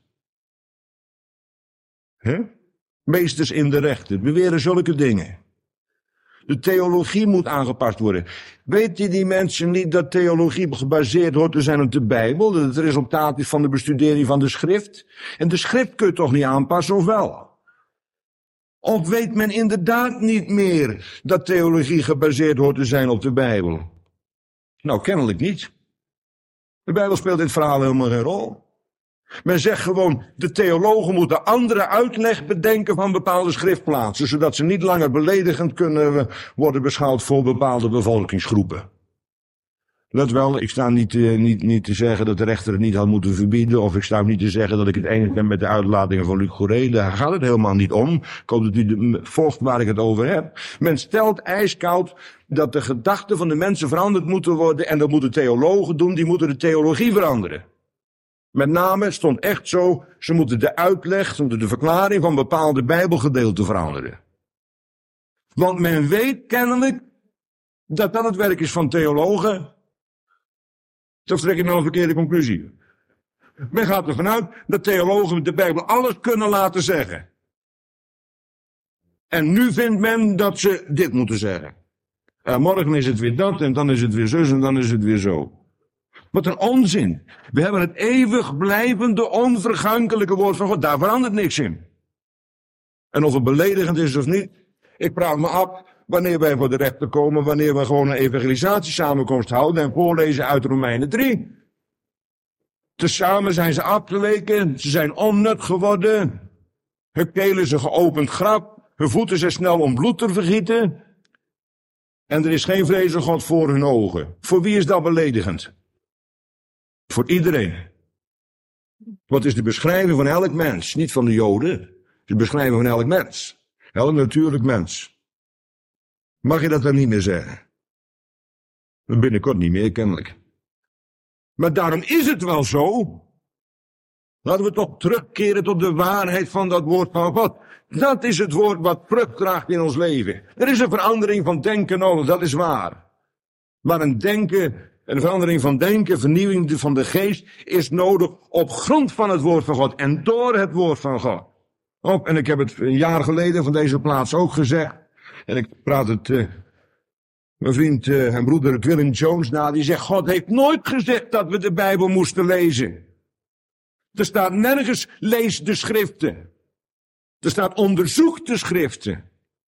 Meesters in de rechten beweren zulke dingen. De theologie moet aangepast worden. Weten die mensen niet dat theologie gebaseerd hoort te zijn op de Bijbel? Dat het het resultaat is van de bestudering van de schrift? En de schrift kun je toch niet aanpassen, of wel? Of weet men inderdaad niet meer dat theologie gebaseerd hoort te zijn op de Bijbel? Nou, kennelijk niet. De Bijbel speelt in het verhaal helemaal geen rol. Men zegt gewoon, de theologen moeten andere uitleg bedenken van bepaalde schriftplaatsen, zodat ze niet langer beledigend kunnen worden beschouwd voor bepaalde bevolkingsgroepen. Let wel, ik sta niet te zeggen dat de rechter het niet had moeten verbieden, of ik sta ook niet te zeggen dat ik het eens ben met de uitlatingen van Luc Gouré. Daar gaat het helemaal niet om. Ik hoop dat u volgt waar ik het over heb. Men stelt ijskoud dat de gedachten van de mensen veranderd moeten worden, en dat moeten theologen doen, die moeten de theologie veranderen. Met name stond echt zo, ze moeten de uitleg, ze moeten de verklaring van bepaalde bijbelgedeelten veranderen. Want men weet kennelijk dat dat het werk is van theologen. Toch trek ik nou een verkeerde conclusie. Men gaat ervan uit dat theologen met de Bijbel alles kunnen laten zeggen. En nu vindt men dat ze dit moeten zeggen. Morgen is het weer dat, en dan is het weer zus, en dan is het weer zo. Wat een onzin. We hebben het eeuwig blijvende, onvergankelijke woord van God. Daar verandert niks in. En of het beledigend is of niet, ik praat me af wanneer wij voor de rechter komen, wanneer we gewoon een evangelisatiesamenkomst houden en voorlezen uit Romeinen 3. Tezamen zijn ze afgeweken, ze zijn onnut geworden. Hun keel is een geopend graf, hun voeten zijn snel om bloed te vergieten. En er is geen vrees van God voor hun ogen. Voor wie is dat beledigend? Voor iedereen. Wat is de beschrijving van elk mens? Niet van de Joden. De beschrijving van elk mens. Elk natuurlijk mens. Mag je dat dan niet meer zeggen? Binnenkort niet meer, kennelijk. Maar daarom is het wel zo. Laten we toch terugkeren tot de waarheid van dat woord van God. Dat is het woord wat vrucht draagt in ons leven. Er is een verandering van denken nodig, dat is waar. Maar een verandering van denken, vernieuwing van de geest is nodig op grond van het woord van God en door het woord van God. En ik heb het een jaar geleden van deze plaats ook gezegd. En ik praat het mijn vriend en broeder Willem Jones na. Die zegt, God heeft nooit gezegd dat we de Bijbel moesten lezen. Er staat nergens, lees de schriften. Er staat, onderzoek de schriften.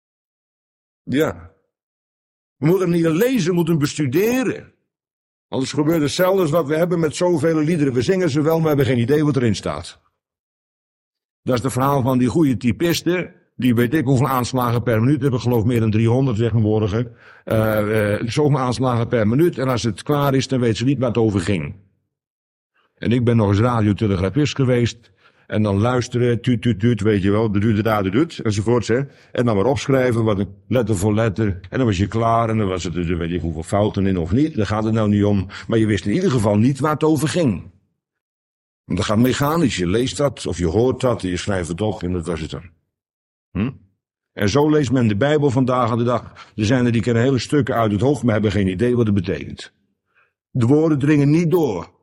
Ja. We moeten niet lezen, we moeten bestuderen. Anders gebeurt hetzelfde als wat we hebben met zoveel liederen. We zingen ze wel, maar we hebben geen idee wat erin staat. Dat is het verhaal van die goede typisten. Die weet ik hoeveel aanslagen per minuut hebben. Ik geloof meer dan 300 tegenwoordig. Zoveel aanslagen per minuut. En als het klaar is, dan weet ze niet waar het over ging. En ik ben nog eens radiotelegrafist geweest. En dan luisteren, tuut, weet je wel, de enzovoorts, hè. En dan maar opschrijven, wat letter voor letter. En dan was je klaar, en dan was het, weet je hoeveel fouten in of niet. Daar gaat het nou niet om. Maar je wist in ieder geval niet waar het over ging. Want dat gaat mechanisch. Je leest dat, of je hoort dat, en je schrijft het op, en dat was het dan. En zo leest men de Bijbel vandaag aan de dag. Er zijn er die kennen hele stukken uit het hoofd, maar hebben geen idee wat het betekent. De woorden dringen niet door.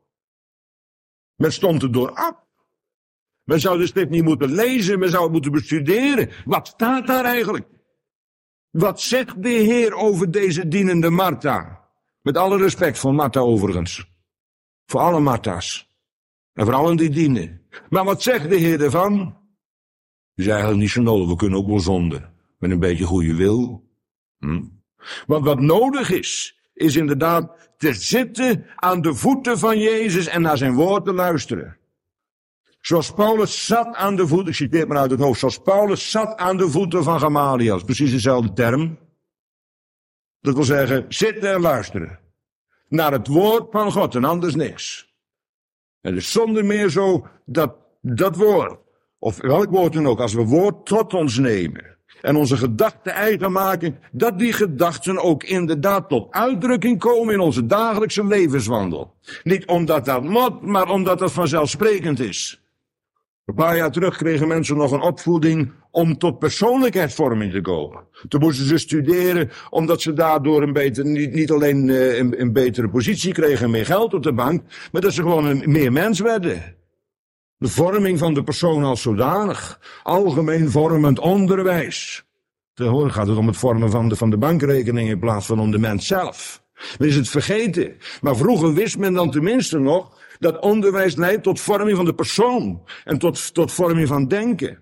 Men stond er door af. Men zou de schrift niet moeten lezen, men zou het moeten bestuderen. Wat staat daar eigenlijk? Wat zegt de Heer over deze dienende Martha? Met alle respect voor Martha overigens. Voor alle Martha's. En voor allen die dienen. Maar wat zegt de Heer ervan? Is eigenlijk niet zo nodig, we kunnen ook wel zonden. Met een beetje goede wil. Want wat nodig is inderdaad te zitten aan de voeten van Jezus en naar zijn woord te luisteren. Zoals Paulus zat aan de voeten, ik citeer het maar uit het hoofd, zoals Paulus zat aan de voeten van Gamaliel, precies dezelfde term. Dat wil zeggen, zitten en luisteren. Naar het woord van God en anders niks. En dus zonder meer zo dat woord, of welk woord dan ook, als we woord tot ons nemen en onze gedachten eigen maken, dat die gedachten ook inderdaad tot uitdrukking komen in onze dagelijkse levenswandel. Niet omdat dat moet, maar omdat dat vanzelfsprekend is. Een paar jaar terug kregen mensen nog een opvoeding om tot persoonlijkheidsvorming te komen. Toen moesten ze studeren, omdat ze daardoor niet alleen een betere positie kregen, meer geld op de bank, maar dat ze gewoon een meer mens werden. De vorming van de persoon als zodanig. Algemeen vormend onderwijs. Tegenwoordig gaat het om het vormen van de bankrekening in plaats van om de mens zelf. Men is het vergeten. Maar vroeger wist men dan tenminste nog dat onderwijs leidt tot vorming van de persoon. En tot vorming van denken.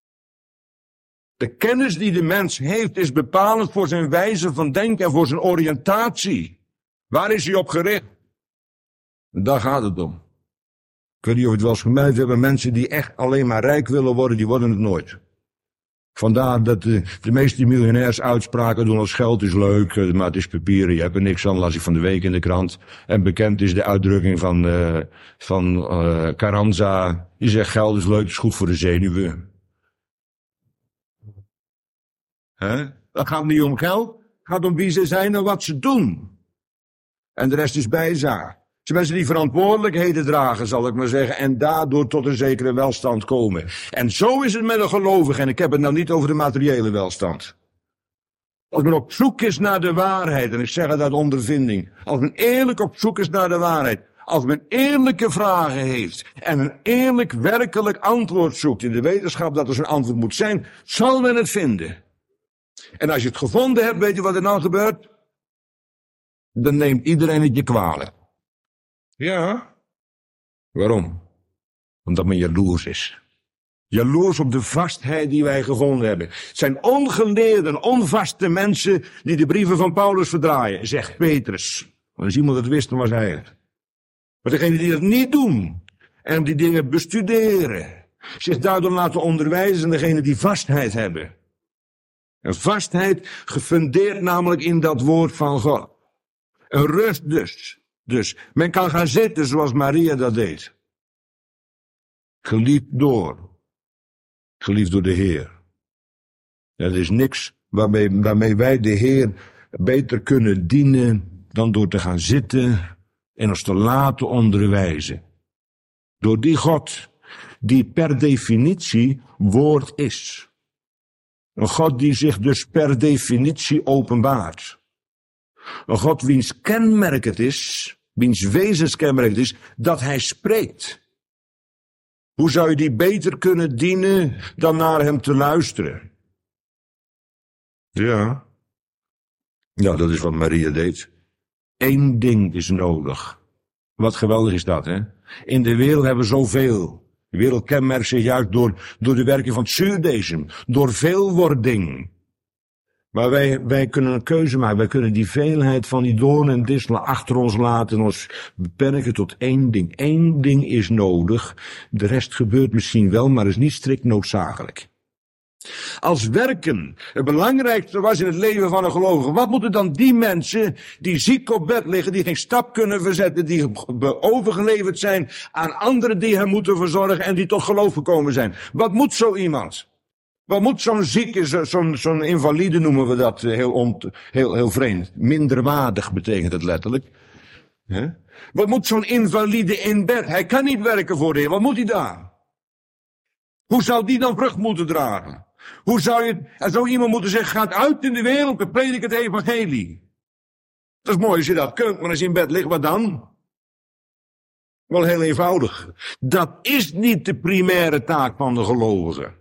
De kennis die de mens heeft is bepalend voor zijn wijze van denken en voor zijn oriëntatie. Waar is hij op gericht? Daar gaat het om. Ik weet niet of je het wel eens gemerkt hebben, mensen die echt alleen maar rijk willen worden, die worden het nooit. Vandaar dat de meeste miljonairs uitspraken doen als geld is leuk, maar het is papieren, je hebt er niks aan, las ik van de week in de krant. En bekend is de uitdrukking van Carranza, die zegt geld is leuk, het is goed voor de zenuwen. Dat gaat niet om geld, het gaat om wie ze zijn en wat ze doen. En de rest is bijzaak. Het zijn mensen die verantwoordelijkheden dragen, zal ik maar zeggen, en daardoor tot een zekere welstand komen. En zo is het met een gelovige, en ik heb het nou niet over de materiële welstand. Als men op zoek is naar de waarheid, en ik zeg het uit ondervinding, als men eerlijk op zoek is naar de waarheid, als men eerlijke vragen heeft en een eerlijk werkelijk antwoord zoekt in de wetenschap dat er zo'n antwoord moet zijn, zal men het vinden. En als je het gevonden hebt, weet je wat er nou gebeurt? Dan neemt iedereen het je kwalijk. Ja. Waarom? Omdat men jaloers is. Jaloers op de vastheid die wij gevonden hebben. Het zijn ongeleerde, onvaste mensen die de brieven van Paulus verdraaien, zegt Petrus. Want als iemand het wist, dan was hij het. Maar degenen die dat niet doen, en die dingen bestuderen, zich daardoor laten onderwijzen, en degenen die vastheid hebben. En vastheid gefundeerd namelijk in dat woord van God. Een rust dus. Dus men kan gaan zitten zoals Maria dat deed. Geliefd door de Heer. Er is niks waarmee wij de Heer beter kunnen dienen dan door te gaan zitten en ons te laten onderwijzen. Door die God die per definitie woord is. Een God die zich dus per definitie openbaart. Een God wiens kenmerk het is, wiens wezenskenmerk het is, dat hij spreekt. Hoe zou je die beter kunnen dienen dan naar hem te luisteren? Ja, dat is wat Maria deed. Eén ding is nodig. Wat geweldig is dat, hè? In de wereld hebben we zoveel. De wereld kenmerkt zich juist door de werking van zuurdeesem, door veelwording. Maar wij kunnen een keuze maken. Wij kunnen die veelheid van die doornen en distelen achter ons laten en ons beperken tot één ding. Eén ding is nodig. De rest gebeurt misschien wel, maar is niet strikt noodzakelijk. Als werken het belangrijkste was in het leven van een gelovige, wat moeten dan die mensen die ziek op bed liggen, die geen stap kunnen verzetten, die overgeleverd zijn aan anderen die hem moeten verzorgen en die tot geloof gekomen zijn? Wat moet zo iemand? Wat moet zo'n zieke, zo'n invalide noemen we dat heel vreemd. Minderwaardig betekent het letterlijk. Wat moet zo'n invalide in bed? Hij kan niet werken voor de Heer. Wat moet hij daar? Hoe zou die dan vrucht moeten dragen? Hoe zou iemand moeten zeggen, gaat uit in de wereld en predik het evangelie. Dat is mooi als je dat kunt, maar als je in bed ligt, wat dan? Wel heel eenvoudig. Dat is niet de primaire taak van de gelovige.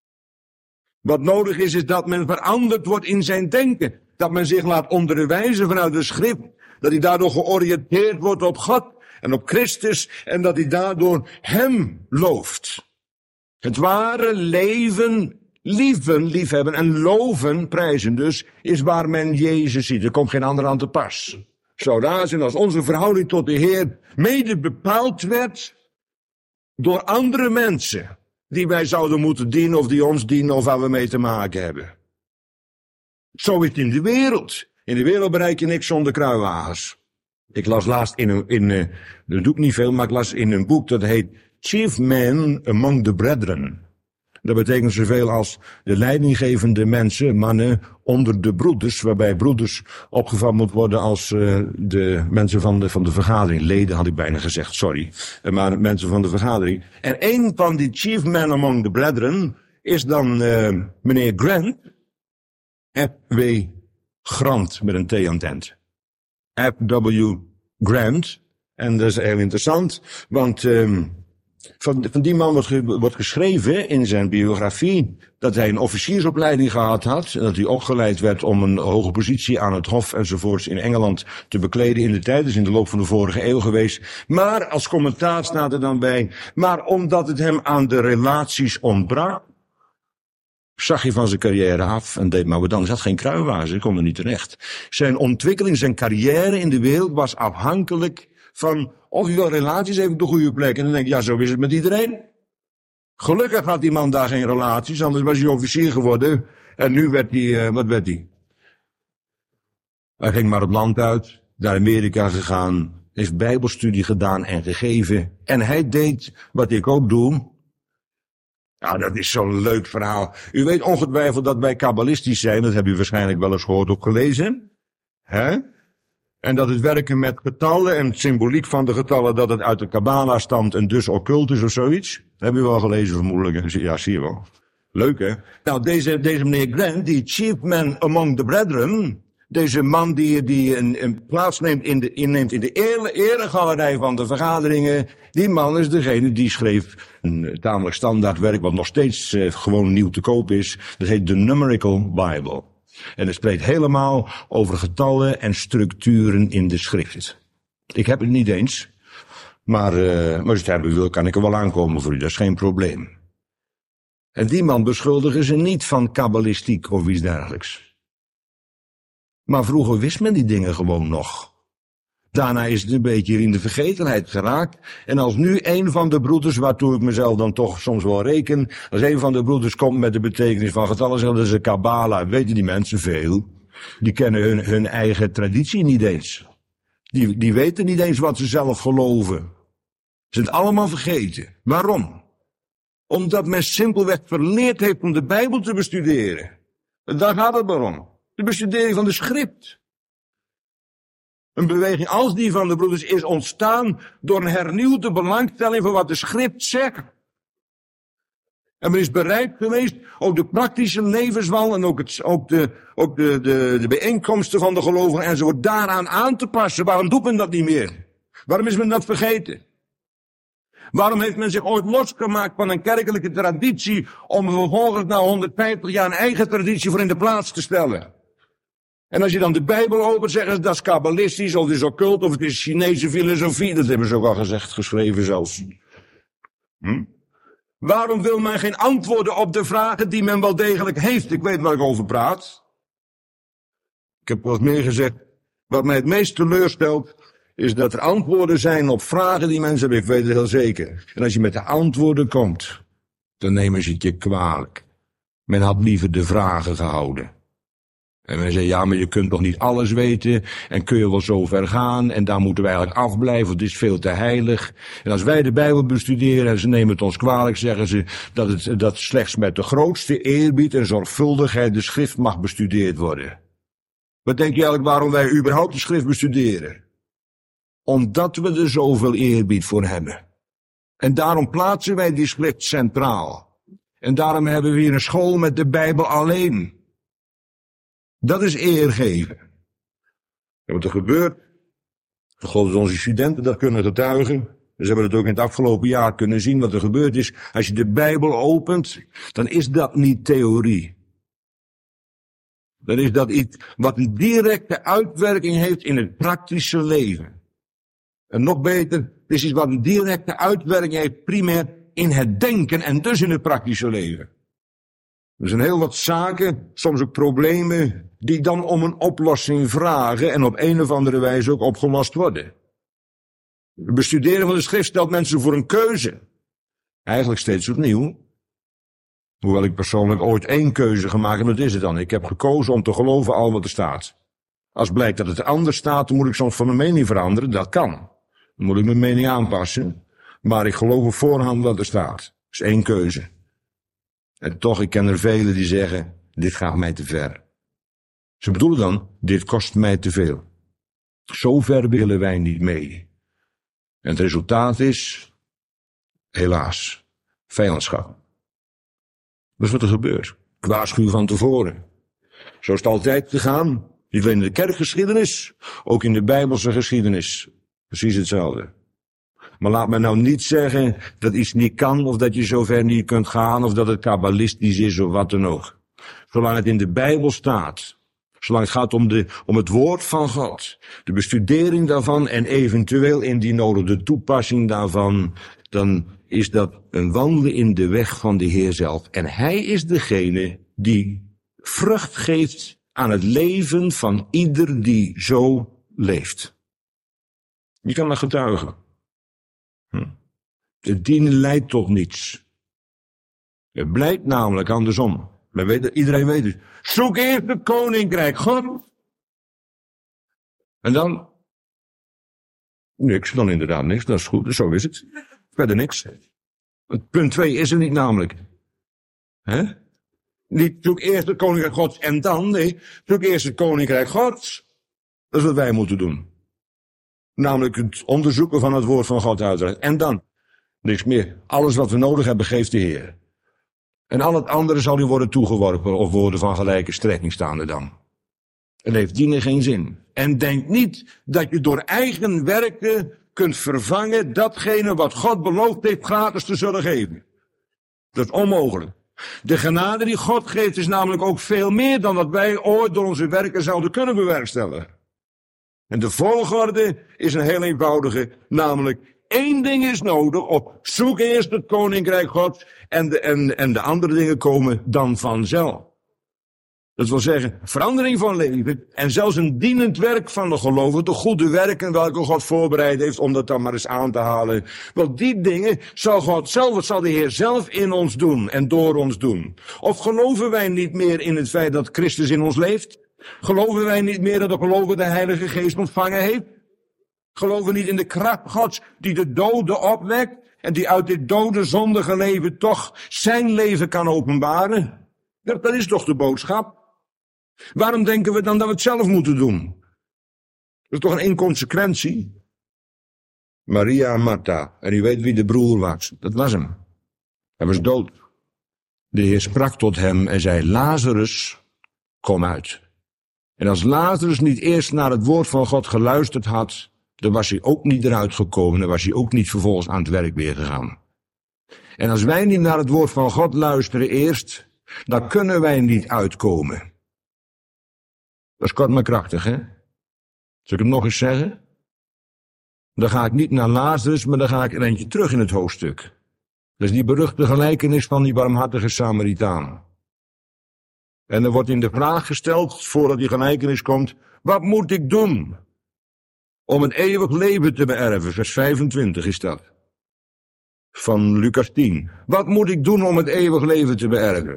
Wat nodig is dat men veranderd wordt in zijn denken. Dat men zich laat onderwijzen vanuit de schrift. Dat hij daardoor georiënteerd wordt op God en op Christus. En dat hij daardoor hem looft. Het ware leven, liefhebben en loven, prijzen dus, is waar men Jezus ziet. Er komt geen ander aan te pas. Zou daar zijn als onze verhouding tot de Heer mede bepaald werd door andere mensen die wij zouden moeten dienen of die ons dienen of waar we mee te maken hebben. Zo is het in de wereld. In de wereld bereik je niks zonder kruiwagens. Ik las laatst dat doe ik niet veel, maar ik las in een boek dat heet Chief Men Among the Brethren. Dat betekent zoveel als de leidinggevende mensen, mannen, onder de broeders, waarbij broeders opgevat moet worden als de mensen van de vergadering. Leden had ik bijna gezegd, sorry. Maar mensen van de vergadering. En een van die chief men among the brethren is dan meneer Grant. F.W. Grant, met een T aan het eind. F.W. Grant. En dat is heel interessant, want van die man wordt geschreven in zijn biografie dat hij een officiersopleiding gehad had. En dat hij opgeleid werd om een hoge positie aan het hof enzovoorts in Engeland te bekleden in de tijd. Dus in de loop van de vorige eeuw geweest. Maar als commentaar staat er dan bij, maar omdat het hem aan de relaties ontbrak, zag hij van zijn carrière af en deed maar wat dan. Hij had geen kruiwagens, hij kon er niet terecht. Zijn ontwikkeling, zijn carrière in de wereld was afhankelijk van of hij wel relaties heeft op de goede plek. En dan denk ik, ja, zo is het met iedereen. Gelukkig had die man daar geen relaties, anders was hij officier geworden. En nu werd hij, wat werd hij? Hij ging maar het land uit, naar Amerika gegaan, heeft bijbelstudie gedaan en gegeven. En hij deed wat ik ook doe. Ja, dat is zo'n leuk verhaal. U weet ongetwijfeld dat wij kabbalistisch zijn, dat heb u waarschijnlijk wel eens gehoord of gelezen. Hè? En dat het werken met getallen en symboliek van de getallen, dat het uit de Kabbala stamt en dus occult is of zoiets. Dat heb je wel gelezen vermoedelijk. Ja, zie je wel. Leuk, hè? Nou, deze meneer Grant, die chief man among the brethren, deze man die een plaats inneemt in de eregalerij van de vergaderingen, die man is degene die schreef een tamelijk standaard werk, wat nog steeds gewoon nieuw te koop is. Dat heet The Numerical Bible. En het spreekt helemaal over getallen en structuren in de schrift. Ik heb het niet eens, maar als je het hebben wil, kan ik er wel aankomen voor u, dat is geen probleem. En die man beschuldigen ze niet van kabbalistiek of iets dergelijks. Maar vroeger wist men die dingen gewoon nog. Daarna is het een beetje in de vergetelheid geraakt. En als nu een van de broeders, waartoe ik mezelf dan toch soms wel reken, als een van de broeders komt met de betekenis van getallen, zeggen dat is een Kabbala, weten die mensen veel. Die kennen hun eigen traditie niet eens. Die weten niet eens wat ze zelf geloven. Ze zijn het allemaal vergeten. Waarom? Omdat men simpelweg verleerd heeft om de Bijbel te bestuderen. En daar gaat het maar om. De bestudering van de schrift. Een beweging als die van de broeders is ontstaan door een hernieuwde belangstelling voor wat de schrift zegt. En men is bereid geweest ook de praktische levenswandel en ook de bijeenkomsten van de gelovigen enzovoort daaraan aan te passen. Waarom doet men dat niet meer? Waarom is men dat vergeten? Waarom heeft men zich ooit losgemaakt van een kerkelijke traditie om vervolgens na 150 jaar een eigen traditie voor in de plaats te stellen? En als je dan de Bijbel opent, zeggen ze dat is kabbalistisch, of het is occult, of het is Chinese filosofie. Dat hebben ze ook al gezegd, geschreven zelfs. Waarom wil men geen antwoorden op de vragen die men wel degelijk heeft? Ik weet waar ik over praat. Ik heb wel eens meer gezegd, wat mij het meest teleurstelt, is dat er antwoorden zijn op vragen die mensen hebben. Ik weet het heel zeker. En als je met de antwoorden komt, dan nemen ze het je kwalijk. Men had liever de vragen gehouden. En men zei, ja, maar je kunt toch niet alles weten, en kun je wel zo ver gaan, en daar moeten we eigenlijk afblijven, want het is veel te heilig. En als wij de Bijbel bestuderen, en ze nemen het ons kwalijk, zeggen ze dat slechts met de grootste eerbied en zorgvuldigheid de schrift mag bestudeerd worden. Wat denk je eigenlijk waarom wij überhaupt de schrift bestuderen? Omdat we er zoveel eerbied voor hebben. En daarom plaatsen wij die schrift centraal. En daarom hebben we hier een school met de Bijbel alleen. Dat is eer geven. En wat er gebeurt, ik geloof dat onze studenten dat kunnen getuigen. Ze hebben het ook in het afgelopen jaar kunnen zien wat er gebeurd is. Als je de Bijbel opent, dan is dat niet theorie. Dan is dat iets wat een directe uitwerking heeft in het praktische leven. En nog beter, het is iets wat een directe uitwerking heeft primair in het denken en dus in het praktische leven. Er zijn heel wat zaken, soms ook problemen, die dan om een oplossing vragen en op een of andere wijze ook opgelost worden. Het bestuderen van de schrift stelt mensen voor een keuze. Eigenlijk steeds opnieuw. Hoewel ik persoonlijk ooit 1 keuze gemaakt heb, dat is het dan. Ik heb gekozen om te geloven al wat er staat. Als blijkt dat het anders staat, dan moet ik soms van mijn mening veranderen. Dat kan. Dan moet ik mijn mening aanpassen. Maar ik geloof op voorhand wat er staat. Dat is 1 keuze. En toch, ik ken er velen die zeggen, dit gaat mij te ver. Ze bedoelen dan, dit kost mij te veel. Zo ver willen wij niet mee. En het resultaat is, helaas, vijandschap. Dat is wat er gebeurt. Ik waarschuw van tevoren. Zo is het altijd gegaan. Niet alleen in de kerkgeschiedenis, ook in de Bijbelse geschiedenis. Precies hetzelfde. Maar laat me nou niet zeggen dat iets niet kan, of dat je zover niet kunt gaan, of dat het kabbalistisch is, of wat dan ook. Zolang het in de Bijbel staat, zolang het gaat om het woord van God, de bestudering daarvan en eventueel indien nodig de toepassing daarvan, dan is dat een wandelen in de weg van de Heer zelf. En Hij is degene die vrucht geeft aan het leven van ieder die zo leeft. Je kan dat getuigen. Het dienen leidt tot niets. Het blijkt namelijk andersom. Iedereen weet het. Zoek eerst het koninkrijk God. En dan? Niks, dan inderdaad niks. Dat is goed, zo is het. Verder niks. Punt 2 is er niet namelijk. Niet zoek eerst het koninkrijk Gods en dan, nee. Zoek eerst het koninkrijk Gods. Dat is wat wij moeten doen. Namelijk het onderzoeken van het woord van God uiteraard. En dan, niks meer. Alles wat we nodig hebben, geeft de Heer. En al het andere zal u worden toegeworpen of woorden van gelijke strekking staan er dan. En heeft dienen geen zin. En denk niet dat je door eigen werken kunt vervangen datgene wat God beloofd heeft gratis te zullen geven. Dat is onmogelijk. De genade die God geeft is namelijk ook veel meer dan wat wij ooit door onze werken zouden kunnen bewerkstelligen. En de volgorde is een heel eenvoudige, namelijk 1 ding is nodig, zoek eerst het koninkrijk Gods en de andere dingen komen dan vanzelf. Dat wil zeggen, verandering van leven en zelfs een dienend werk van de gelovigen, de goede werken welke God voorbereid heeft, om dat dan maar eens aan te halen. Want die dingen zal God zelf, het zal de Heer zelf in ons doen en door ons doen. Of geloven wij niet meer in het feit dat Christus in ons leeft? Geloven wij niet meer dat de gelovige de Heilige Geest ontvangen heeft? Geloven we niet in de kracht Gods die de doden opwekt en die uit dit dode zondige leven toch zijn leven kan openbaren? Dat is toch de boodschap? Waarom denken we dan dat we het zelf moeten doen? Dat is toch een inconsequentie? Maria en Martha, en u weet wie de broer was, dat was hem. Hij was dood. De Heer sprak tot hem en zei, Lazarus, kom uit. En als Lazarus niet eerst naar het woord van God geluisterd had, dan was hij ook niet eruit gekomen, dan was hij ook niet vervolgens aan het werk weer gegaan. En als wij niet naar het woord van God luisteren eerst, dan kunnen wij niet uitkomen. Dat is kort maar krachtig, hè? Zal ik het nog eens zeggen? Dan ga ik niet naar Lazarus, maar dan ga ik er eentje terug in het hoofdstuk. Dat is die beruchte gelijkenis van die barmhartige Samaritaan. En er wordt in de vraag gesteld, voordat die gelijkenis komt, wat moet ik doen om een eeuwig leven te beërven? Vers 25 is dat. Van Lucas 10. Wat moet ik doen om het eeuwig leven te beërven?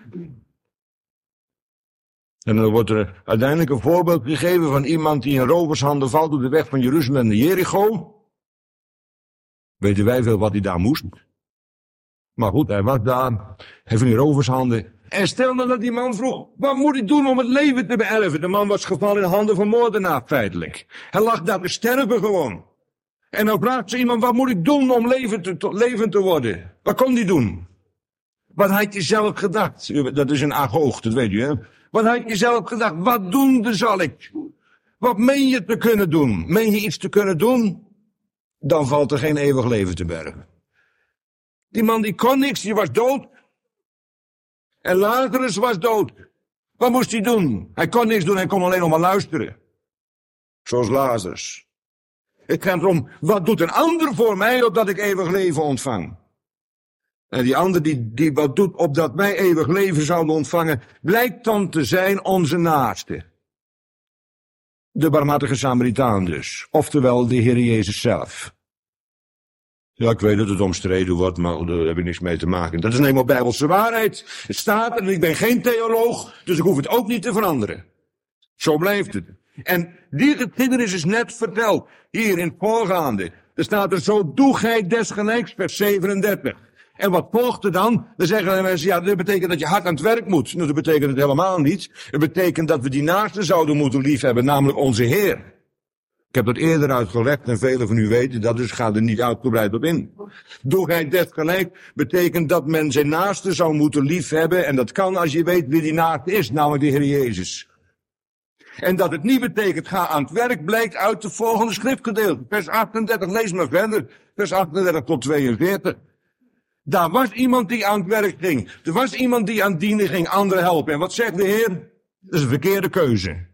En dan wordt er uiteindelijk een voorbeeld gegeven van iemand die in rovershanden valt op de weg van Jeruzalem naar Jericho. Weten wij veel wat hij daar moest. Maar goed, hij was daar, hij viel in rovershanden. En stel dan dat die man vroeg, wat moet ik doen om het leven te beërven? De man was gevallen in de handen van moordenaar, feitelijk. Hij lag daar te sterven gewoon. En dan vraagt ze iemand, wat moet ik doen om levend te worden? Wat kon die doen? Wat had je zelf gedacht? Dat is een agoog, dat weet u, hè? Wat had je zelf gedacht? Wat doen zal ik? Wat meen je te kunnen doen? Meen je iets te kunnen doen? Dan valt er geen eeuwig leven te bergen. Die man die kon niks, die was dood. En Lazarus was dood. Wat moest hij doen? Hij kon niks doen, hij kon alleen nog maar luisteren. Zoals Lazarus. Het gaat erom, wat doet een ander voor mij, opdat ik eeuwig leven ontvang? En die ander die wat doet, opdat wij eeuwig leven zouden ontvangen, blijkt dan te zijn onze naaste. De barmhartige Samaritaan dus. Oftewel de Heer Jezus zelf. Ja, ik weet dat het omstreden wordt, maar daar heb ik niks mee te maken. Dat is een eenmaal bijbelse waarheid. Het staat en ik ben geen theoloog, dus ik hoef het ook niet te veranderen. Zo blijft het. En die geschiedenis is net verteld, hier in het voorgaande. Er staat er zo, doe gij desgelijks, vers 37. En wat volgt er dan? Dan zeggen de mensen, ja, dat betekent dat je hard aan het werk moet. Nou, dat betekent het helemaal niet. Het betekent dat we die naaste zouden moeten liefhebben, namelijk onze Heer. Ik heb dat eerder uitgelegd en velen van u weten dat, dus ga er niet uitgebreid op in. Doe gij desgelijk betekent dat men zijn naaste zou moeten liefhebben. En dat kan als je weet wie die naaste is, namelijk de Heer Jezus. En dat het niet betekent, ga aan het werk, blijkt uit de volgende schriftgedeelte. Vers 38, lees maar verder. Vers 38 tot 42. Daar was iemand die aan het werk ging. Er was iemand die aan het dienen ging, anderen helpen. En wat zegt de Heer? Dat is een verkeerde keuze.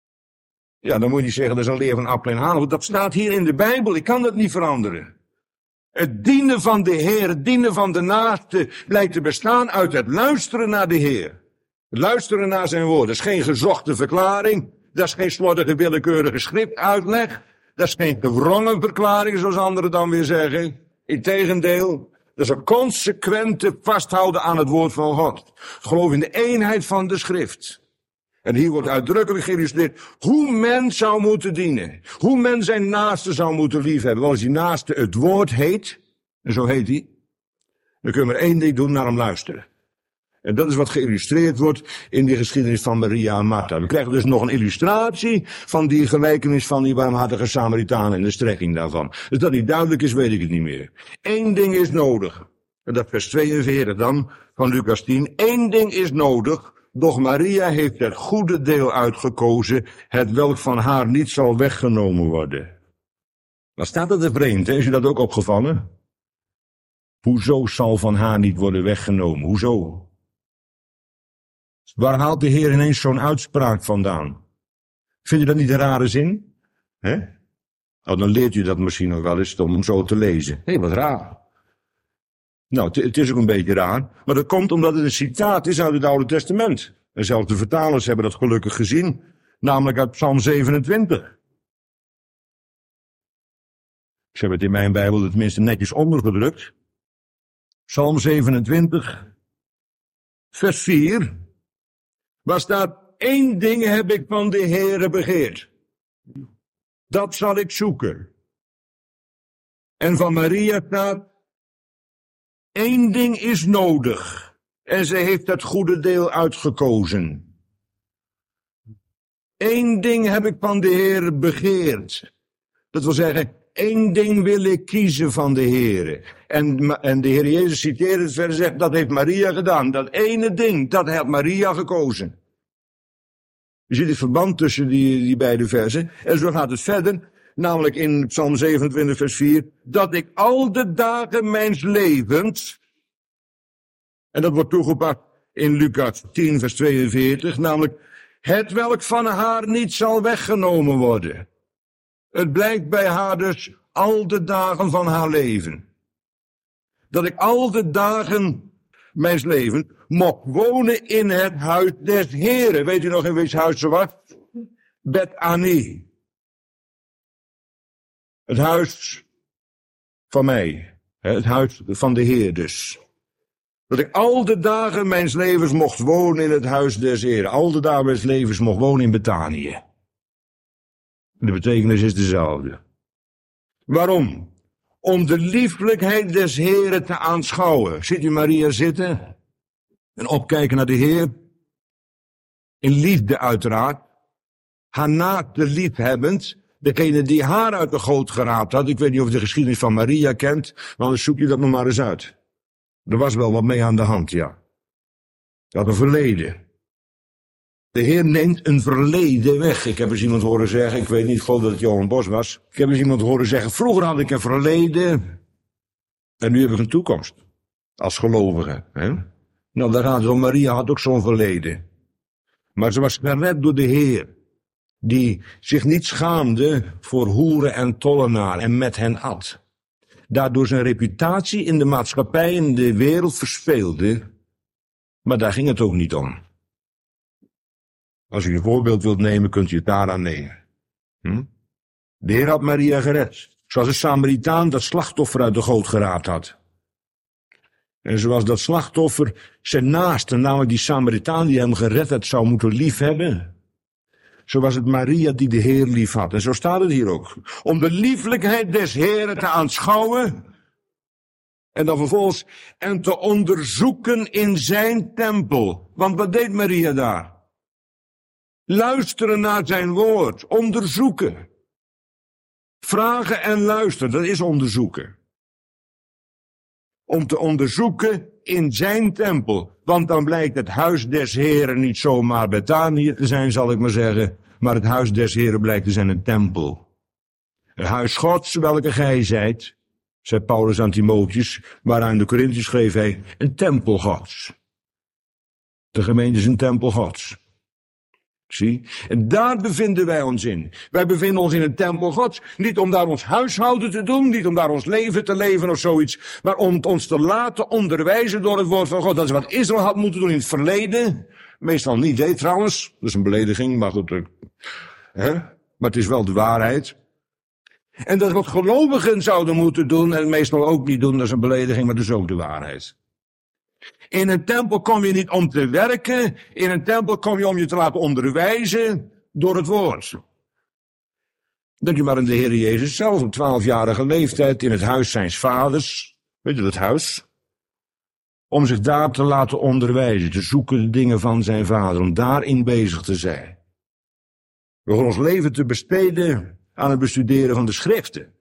Ja, dan moet je niet zeggen, dat is een leer van appel en haan. Want dat staat hier in de Bijbel, ik kan dat niet veranderen. Het dienen van de Heer, het dienen van de naaste, blijkt te bestaan uit het luisteren naar de Heer. Luisteren naar zijn woord. Dat is geen gezochte verklaring. Dat is geen slordige willekeurige schriftuitleg. Dat is geen gewrongen verklaring, zoals anderen dan weer zeggen. Integendeel, dat is een consequente vasthouden aan het woord van God. Geloof in de eenheid van de schrift. En hier wordt uitdrukkelijk geïllustreerd hoe men zou moeten dienen. Hoe men zijn naaste zou moeten liefhebben. Want als die naaste het woord heet, en zo heet hij, dan kun je maar één ding doen, naar hem luisteren. En dat is wat geïllustreerd wordt in die geschiedenis van Maria en Martha. We krijgen dus nog een illustratie van die gelijkenis van die barmhartige Samaritaan en de strekking daarvan. Dus dat niet duidelijk is, weet ik het niet meer. Eén ding is nodig. En dat vers 42 dan, van Lucas 10. Eén ding is nodig, doch Maria heeft het goede deel uitgekozen, het welk van haar niet zal weggenomen worden. Dan staat dat er vreemd, hè? Is je dat ook opgevallen? Hoezo zal van haar niet worden weggenomen? Hoezo? Waar haalt de Heer ineens zo'n uitspraak vandaan? Vind je dat niet een rare zin? Hè? Nou, dan leert u dat misschien nog wel eens om zo te lezen. Hé, wat raar. Nou, het is ook een beetje raar, maar dat komt omdat het een citaat is uit het Oude Testament. En zelfs de vertalers hebben dat gelukkig gezien, namelijk uit Psalm 27. Ze hebben het in mijn Bijbel tenminste netjes ondergedrukt. Psalm 27, vers 4. Waar staat, één ding heb ik van de Heere begeerd. Dat zal ik zoeken. En van Maria staat, één ding is nodig. En ze heeft het goede deel uitgekozen. Eén ding heb ik van de Heere begeerd. Dat wil zeggen, één ding wil ik kiezen van de Heere. En de Heer Jezus citeert het verder, zegt, dat heeft Maria gedaan. Dat ene ding, dat heeft Maria gekozen. Je ziet het verband tussen die beide versen. En zo gaat het verder, namelijk in Psalm 27 vers 4, dat ik al de dagen mijns levens, en dat wordt toegepast in Lucas 10 vers 42, namelijk, het welk van haar niet zal weggenomen worden. Het blijkt bij haar dus al de dagen van haar leven. dat ik al de dagen mijns levens mocht wonen in het huis des Heren. Weet u nog in welk huis ze was? Bethanie. Het huis van mij. Het huis van de Heer dus. Dat ik al de dagen mijns levens mocht wonen in het huis des Heren. Al de dagen mijns levens mocht wonen in Bethanië. De betekenis is dezelfde. Waarom? Om de lieflijkheid des Heren te aanschouwen. Ziet u Maria zitten en opkijken naar de Heer? In liefde uiteraard. Haar naakte liefhebbend. Degene die haar uit de goot geraapt had. Ik weet niet of je de geschiedenis van Maria kent. Maar anders zoek je dat nog maar eens uit. Er was wel wat mee aan de hand, ja. Dat een verleden. De Heer neemt een verleden weg. Ik heb eens iemand horen zeggen, ik weet niet, ik geloof dat het Johan Bos was. Ik heb eens iemand horen zeggen, vroeger had ik een verleden. En nu heb ik een toekomst. Als gelovige. Hè? Nou, daar gaat het om. Maria had ook zo'n verleden. Maar ze was gered door de Heer. Die zich niet schaamde voor hoeren en tollenaren en met hen at. Daardoor zijn reputatie in de maatschappij en de wereld verspeelde. Maar daar ging het ook niet om. Als u een voorbeeld wilt nemen, kunt u het daaraan nemen. De Heer had Maria gered. Zoals een Samaritaan dat slachtoffer uit de goot geraapt had. En zoals dat slachtoffer zijn naaste, namelijk die Samaritaan die hem gered had, zou moeten liefhebben. Zo was het Maria die de Heer lief had. En zo staat het hier ook. Om de lieflijkheid des Heeren te aanschouwen. En dan vervolgens en te onderzoeken in zijn tempel. Want wat deed Maria daar? Luisteren naar zijn woord. Onderzoeken. Vragen en luisteren, dat is onderzoeken. Om te onderzoeken in zijn tempel. Want dan blijkt het huis des Heren niet zomaar Bethanië te zijn, zal ik maar zeggen. Maar het huis des Heren blijkt te zijn een tempel. Het huis Gods, welke gij zijt, zei Paulus aan Timotheus, waaraan de Korinthiërs schreef hij, een tempel Gods. De gemeente is een tempel Gods. Zie? En daar bevinden wij ons in. Wij bevinden ons in een tempel Gods. Niet om daar ons huishouden te doen, niet om daar ons leven te leven of zoiets, maar om ons te laten onderwijzen door het woord van God. Dat is wat Israël had moeten doen in het verleden. Meestal niet deed trouwens. Dat is een belediging, maar goed. Maar het is wel de waarheid. En dat wat gelovigen zouden moeten doen, en meestal ook niet doen, dat is een belediging, maar dat is ook de waarheid. In een tempel kom je niet om te werken. In een tempel kom je om je te laten onderwijzen door het woord. Denk je maar aan de Heer Jezus zelf op 12-jarige leeftijd in het huis zijns vaders. Weet je dat huis? Om zich daar te laten onderwijzen, te zoeken de dingen van zijn vader, om daarin bezig te zijn. We gaan ons leven te besteden aan het bestuderen van de schriften.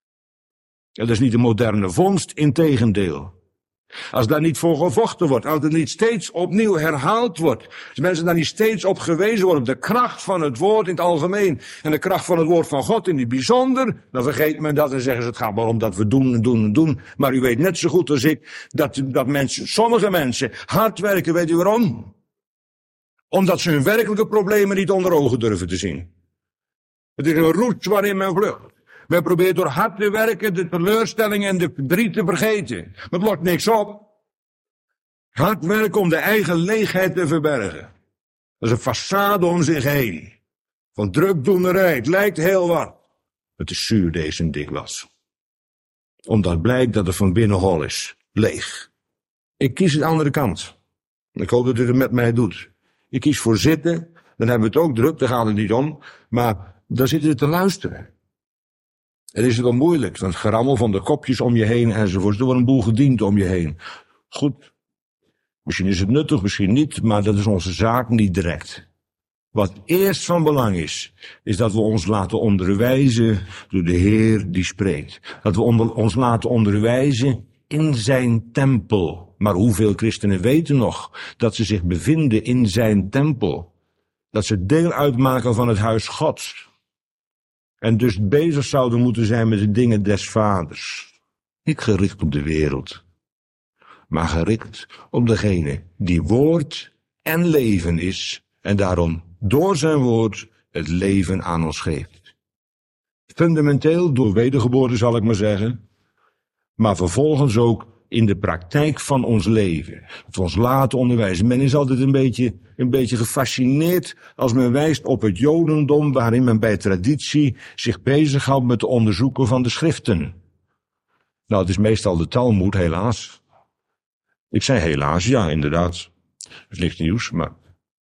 Dat is niet een moderne vondst, integendeel. Als daar niet voor gevochten wordt, als het niet steeds opnieuw herhaald wordt, als mensen daar niet steeds op gewezen worden, op de kracht van het woord in het algemeen en de kracht van het woord van God in het bijzonder, dan vergeet men dat en zeggen ze het gaat maar om dat we doen en doen en doen. Maar u weet net zo goed als ik dat mensen, sommige mensen hard werken, weet u waarom? Omdat ze hun werkelijke problemen niet onder ogen durven te zien. Het is een route waarin men vlucht. Men probeert door hard te werken de teleurstelling en de verdriet te vergeten. Maar het lost niks op. Hard werken om de eigen leegheid te verbergen. Dat is een façade om zich heen. Van drukdoenerij. Het lijkt heel wat. Het is zuur deze dikwijls. Omdat blijkt dat het van binnen hol is. Leeg. Ik kies de andere kant. Ik hoop dat u het met mij doet. Ik kies voor zitten. Dan hebben we het ook druk. Daar gaat het niet om. Maar dan zitten we te luisteren. En is het wel moeilijk, van het gerammel van de kopjes om je heen enzovoort. Er wordt een boel gediend om je heen. Goed, misschien is het nuttig, misschien niet, maar dat is onze zaak niet direct. Wat eerst van belang is dat we ons laten onderwijzen door de Heer die spreekt. Dat we ons laten onderwijzen in zijn tempel. Maar hoeveel christenen weten nog dat ze zich bevinden in zijn tempel? Dat ze deel uitmaken van het huis Gods. En dus bezig zouden moeten zijn met de dingen des vaders. Niet gericht op de wereld, maar gericht op degene die woord en leven is. En daarom door zijn woord het leven aan ons geeft. Fundamenteel door wedergeboorte zal ik maar zeggen. Maar vervolgens ook in de praktijk van ons leven. Dat we ons laten onderwijzen. Men is altijd een beetje gefascineerd als men wijst op het Jodendom, waarin men bij traditie zich bezighoudt met het onderzoeken van de schriften. Nou, het is meestal de Talmoed, helaas. Ik zei helaas, ja, inderdaad. Dat is niks nieuws, maar...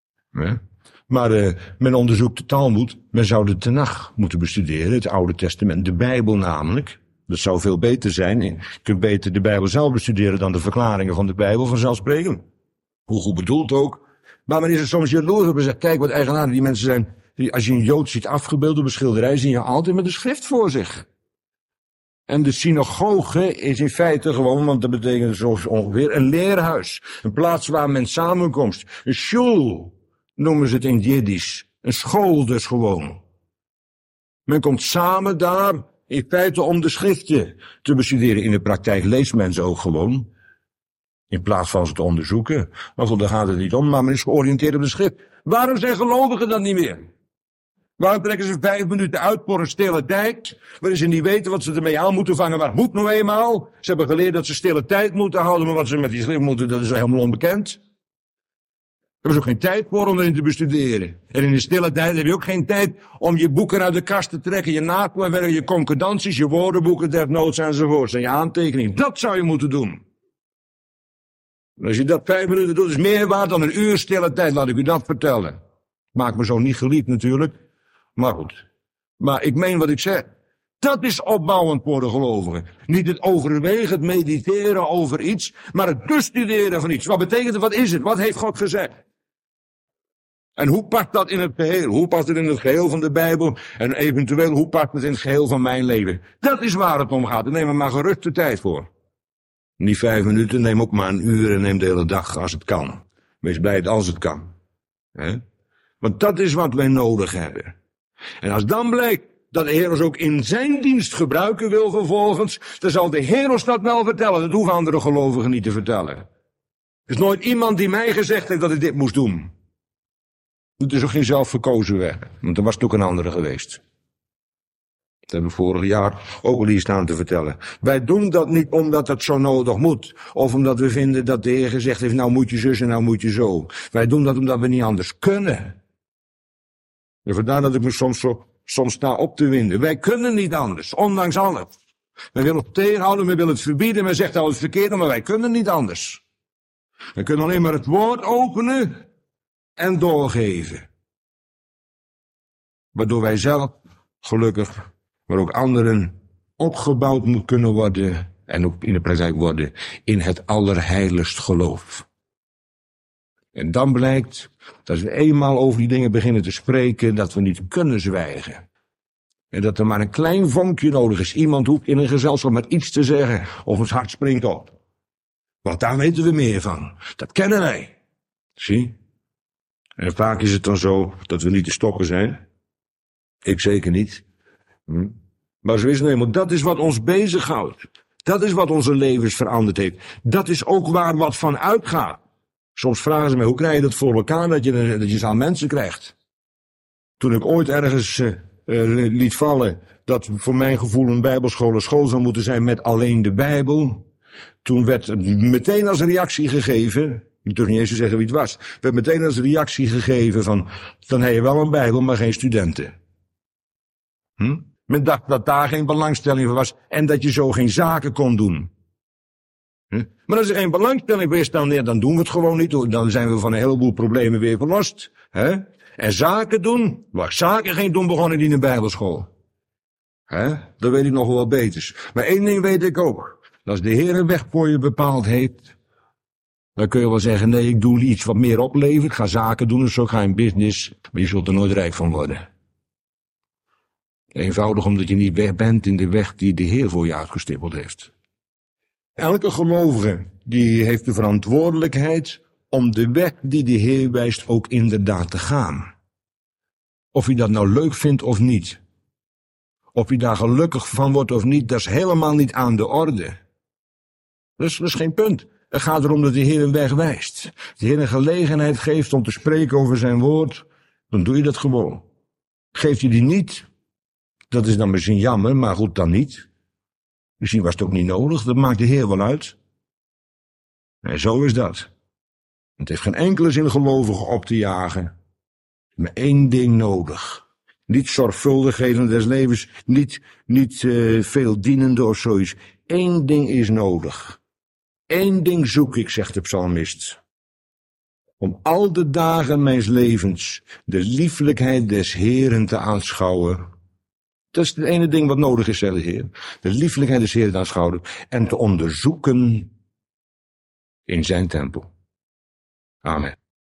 Maar men onderzoekt de Talmoed. Men zou de Tenach moeten bestuderen, het Oude Testament, de Bijbel namelijk. Dat zou veel beter zijn. Je kunt beter de Bijbel zelf bestuderen dan de verklaringen van de Bijbel vanzelfsprekend. Hoe goed bedoeld ook. Maar men is er soms jaloers op en zegt, kijk wat eigenaardig die mensen zijn. Als je een Jood ziet afgebeeld op een schilderij, zie je altijd met een schrift voor zich. En de synagoge is in feite gewoon, want dat betekent zo ongeveer een leerhuis. Een plaats waar men samenkomt. Een shul noemen ze het in het Jiddisch. Een school dus gewoon. Men komt samen daar in feite om de schriften te bestuderen. In de praktijk leest men ze ook gewoon. In plaats van ze te onderzoeken. Maar goed, daar gaat het niet om. Maar men is georiënteerd op de schrift. Waarom zijn gelovigen dat niet meer? Waarom trekken ze 5 minuten uit voor een stille tijd, waarin ze niet weten wat ze ermee aan moeten vangen, maar het moet nou eenmaal. Ze hebben geleerd dat ze stille tijd moeten houden, maar wat ze met die schrift moeten, dat is helemaal onbekend. Daar hebben ze ook geen tijd voor om erin te bestuderen. En in de stille tijd heb je ook geen tijd om je boeken uit de kast te trekken, je naakwerk, je concordanties, je woordenboeken, desnoods enzovoorts, en je aantekeningen. Dat zou je moeten doen. En als je dat 5 minuten doet, is meer waard dan een uur stille tijd, laat ik u dat vertellen. Maakt me zo niet geliefd natuurlijk. Maar goed. Maar ik meen wat ik zeg. Dat is opbouwend voor de gelovigen. Niet het overwegen, het mediteren over iets, maar het bestuderen van iets. Wat betekent het? Wat is het? Wat heeft God gezegd? En hoe past dat in het geheel? Hoe past het in het geheel van de Bijbel? En eventueel, hoe past het in het geheel van mijn leven? Dat is waar het om gaat. Daar neem er maar gerust de tijd voor. Niet 5 minuten, neem ook maar een uur en neem de hele dag als het kan. Wees blij als het kan. Want dat is wat wij nodig hebben. En als dan blijkt dat de Heer ons ook in zijn dienst gebruiken wil vervolgens, dan zal de Heer ons dat wel vertellen. Dat hoeven andere gelovigen niet te vertellen. Er is nooit iemand die mij gezegd heeft dat ik dit moest doen. Het is ook geen zelfverkozen weg, want er was ook een andere geweest. Dat hebben we vorig jaar ook al hier staan te vertellen. Wij doen dat niet omdat het zo nodig moet. Of omdat we vinden dat de Heer gezegd heeft, nou moet je zus en nou moet je zo. Wij doen dat omdat we niet anders kunnen. En vandaar dat ik me soms sta op te winden. Wij kunnen niet anders, ondanks alles. Wij willen het tegenhouden, wij willen het verbieden. Men zegt al het verkeerde, maar wij kunnen niet anders. We kunnen alleen maar het woord openen en doorgeven. Waardoor wij zelf, gelukkig, maar ook anderen, opgebouwd moet kunnen worden. En ook in de praktijk worden in het allerheiligst geloof. En dan blijkt dat als we eenmaal over die dingen beginnen te spreken, dat we niet kunnen zwijgen. En dat er maar een klein vonkje nodig is. Iemand hoeft in een gezelschap maar iets te zeggen, of ons hart springt op. Want daar weten we meer van. Dat kennen wij. Zie? En vaak is het dan zo dat we niet te stoppen zijn. Ik zeker niet. Maar zo is het nou eenmaal. Dat is wat ons bezighoudt. Dat is wat onze levens veranderd heeft. Dat is ook waar wat van uitgaat. Soms vragen ze mij, hoe krijg je dat voor elkaar dat je ze aan mensen krijgt? Toen ik ooit ergens liet vallen dat voor mijn gevoel een bijbelschool een school zou moeten zijn met alleen de Bijbel. Toen werd meteen als reactie gegeven, ik durf niet eens te zeggen wie het was, werd meteen als reactie gegeven van, dan heb je wel een Bijbel, maar geen studenten. Men dacht dat daar geen belangstelling voor was en dat je zo geen zaken kon doen. Maar als er geen belangstelling is, dan doen we het gewoon niet. Dan zijn we van een heleboel problemen weer verlost. En zaken doen, waar zaken geen doen, begon ik niet in de bijbelschool. Dat weet ik nog wel beter. Maar één ding weet ik ook. Als de Heer een weg voor je bepaald heeft, dan kun je wel zeggen, nee, ik doe iets wat meer oplevert. Ik ga zaken doen, dus ook ga in business. Maar je zult er nooit rijk van worden. Eenvoudig omdat je niet weg bent in de weg die de Heer voor je uitgestippeld heeft. Elke gelovige die heeft de verantwoordelijkheid om de weg die de Heer wijst ook inderdaad te gaan. Of je dat nou leuk vindt of niet. Of je daar gelukkig van wordt of niet, dat is helemaal niet aan de orde. Dat is geen punt. Het gaat erom dat de Heer een weg wijst. De Heer een gelegenheid geeft om te spreken over zijn woord, dan doe je dat gewoon. Geeft je die niet, dat is dan misschien jammer, maar goed dan niet. Misschien was het ook niet nodig, dat maakt de Heer wel uit. En zo is dat. Het heeft geen enkele zin gelovigen op te jagen. Maar één ding nodig. Niet zorgvuldigheden des levens, niet veel dienende of zoiets. Eén ding is nodig. Eén ding zoek ik, zegt de psalmist. Om al de dagen mijns levens de lieflijkheid des Heeren te aanschouwen. Dat is het ene ding wat nodig is, zegt de Heer. De lieflijkheid des Heeren te aanschouwen en te onderzoeken in zijn tempel. Amen.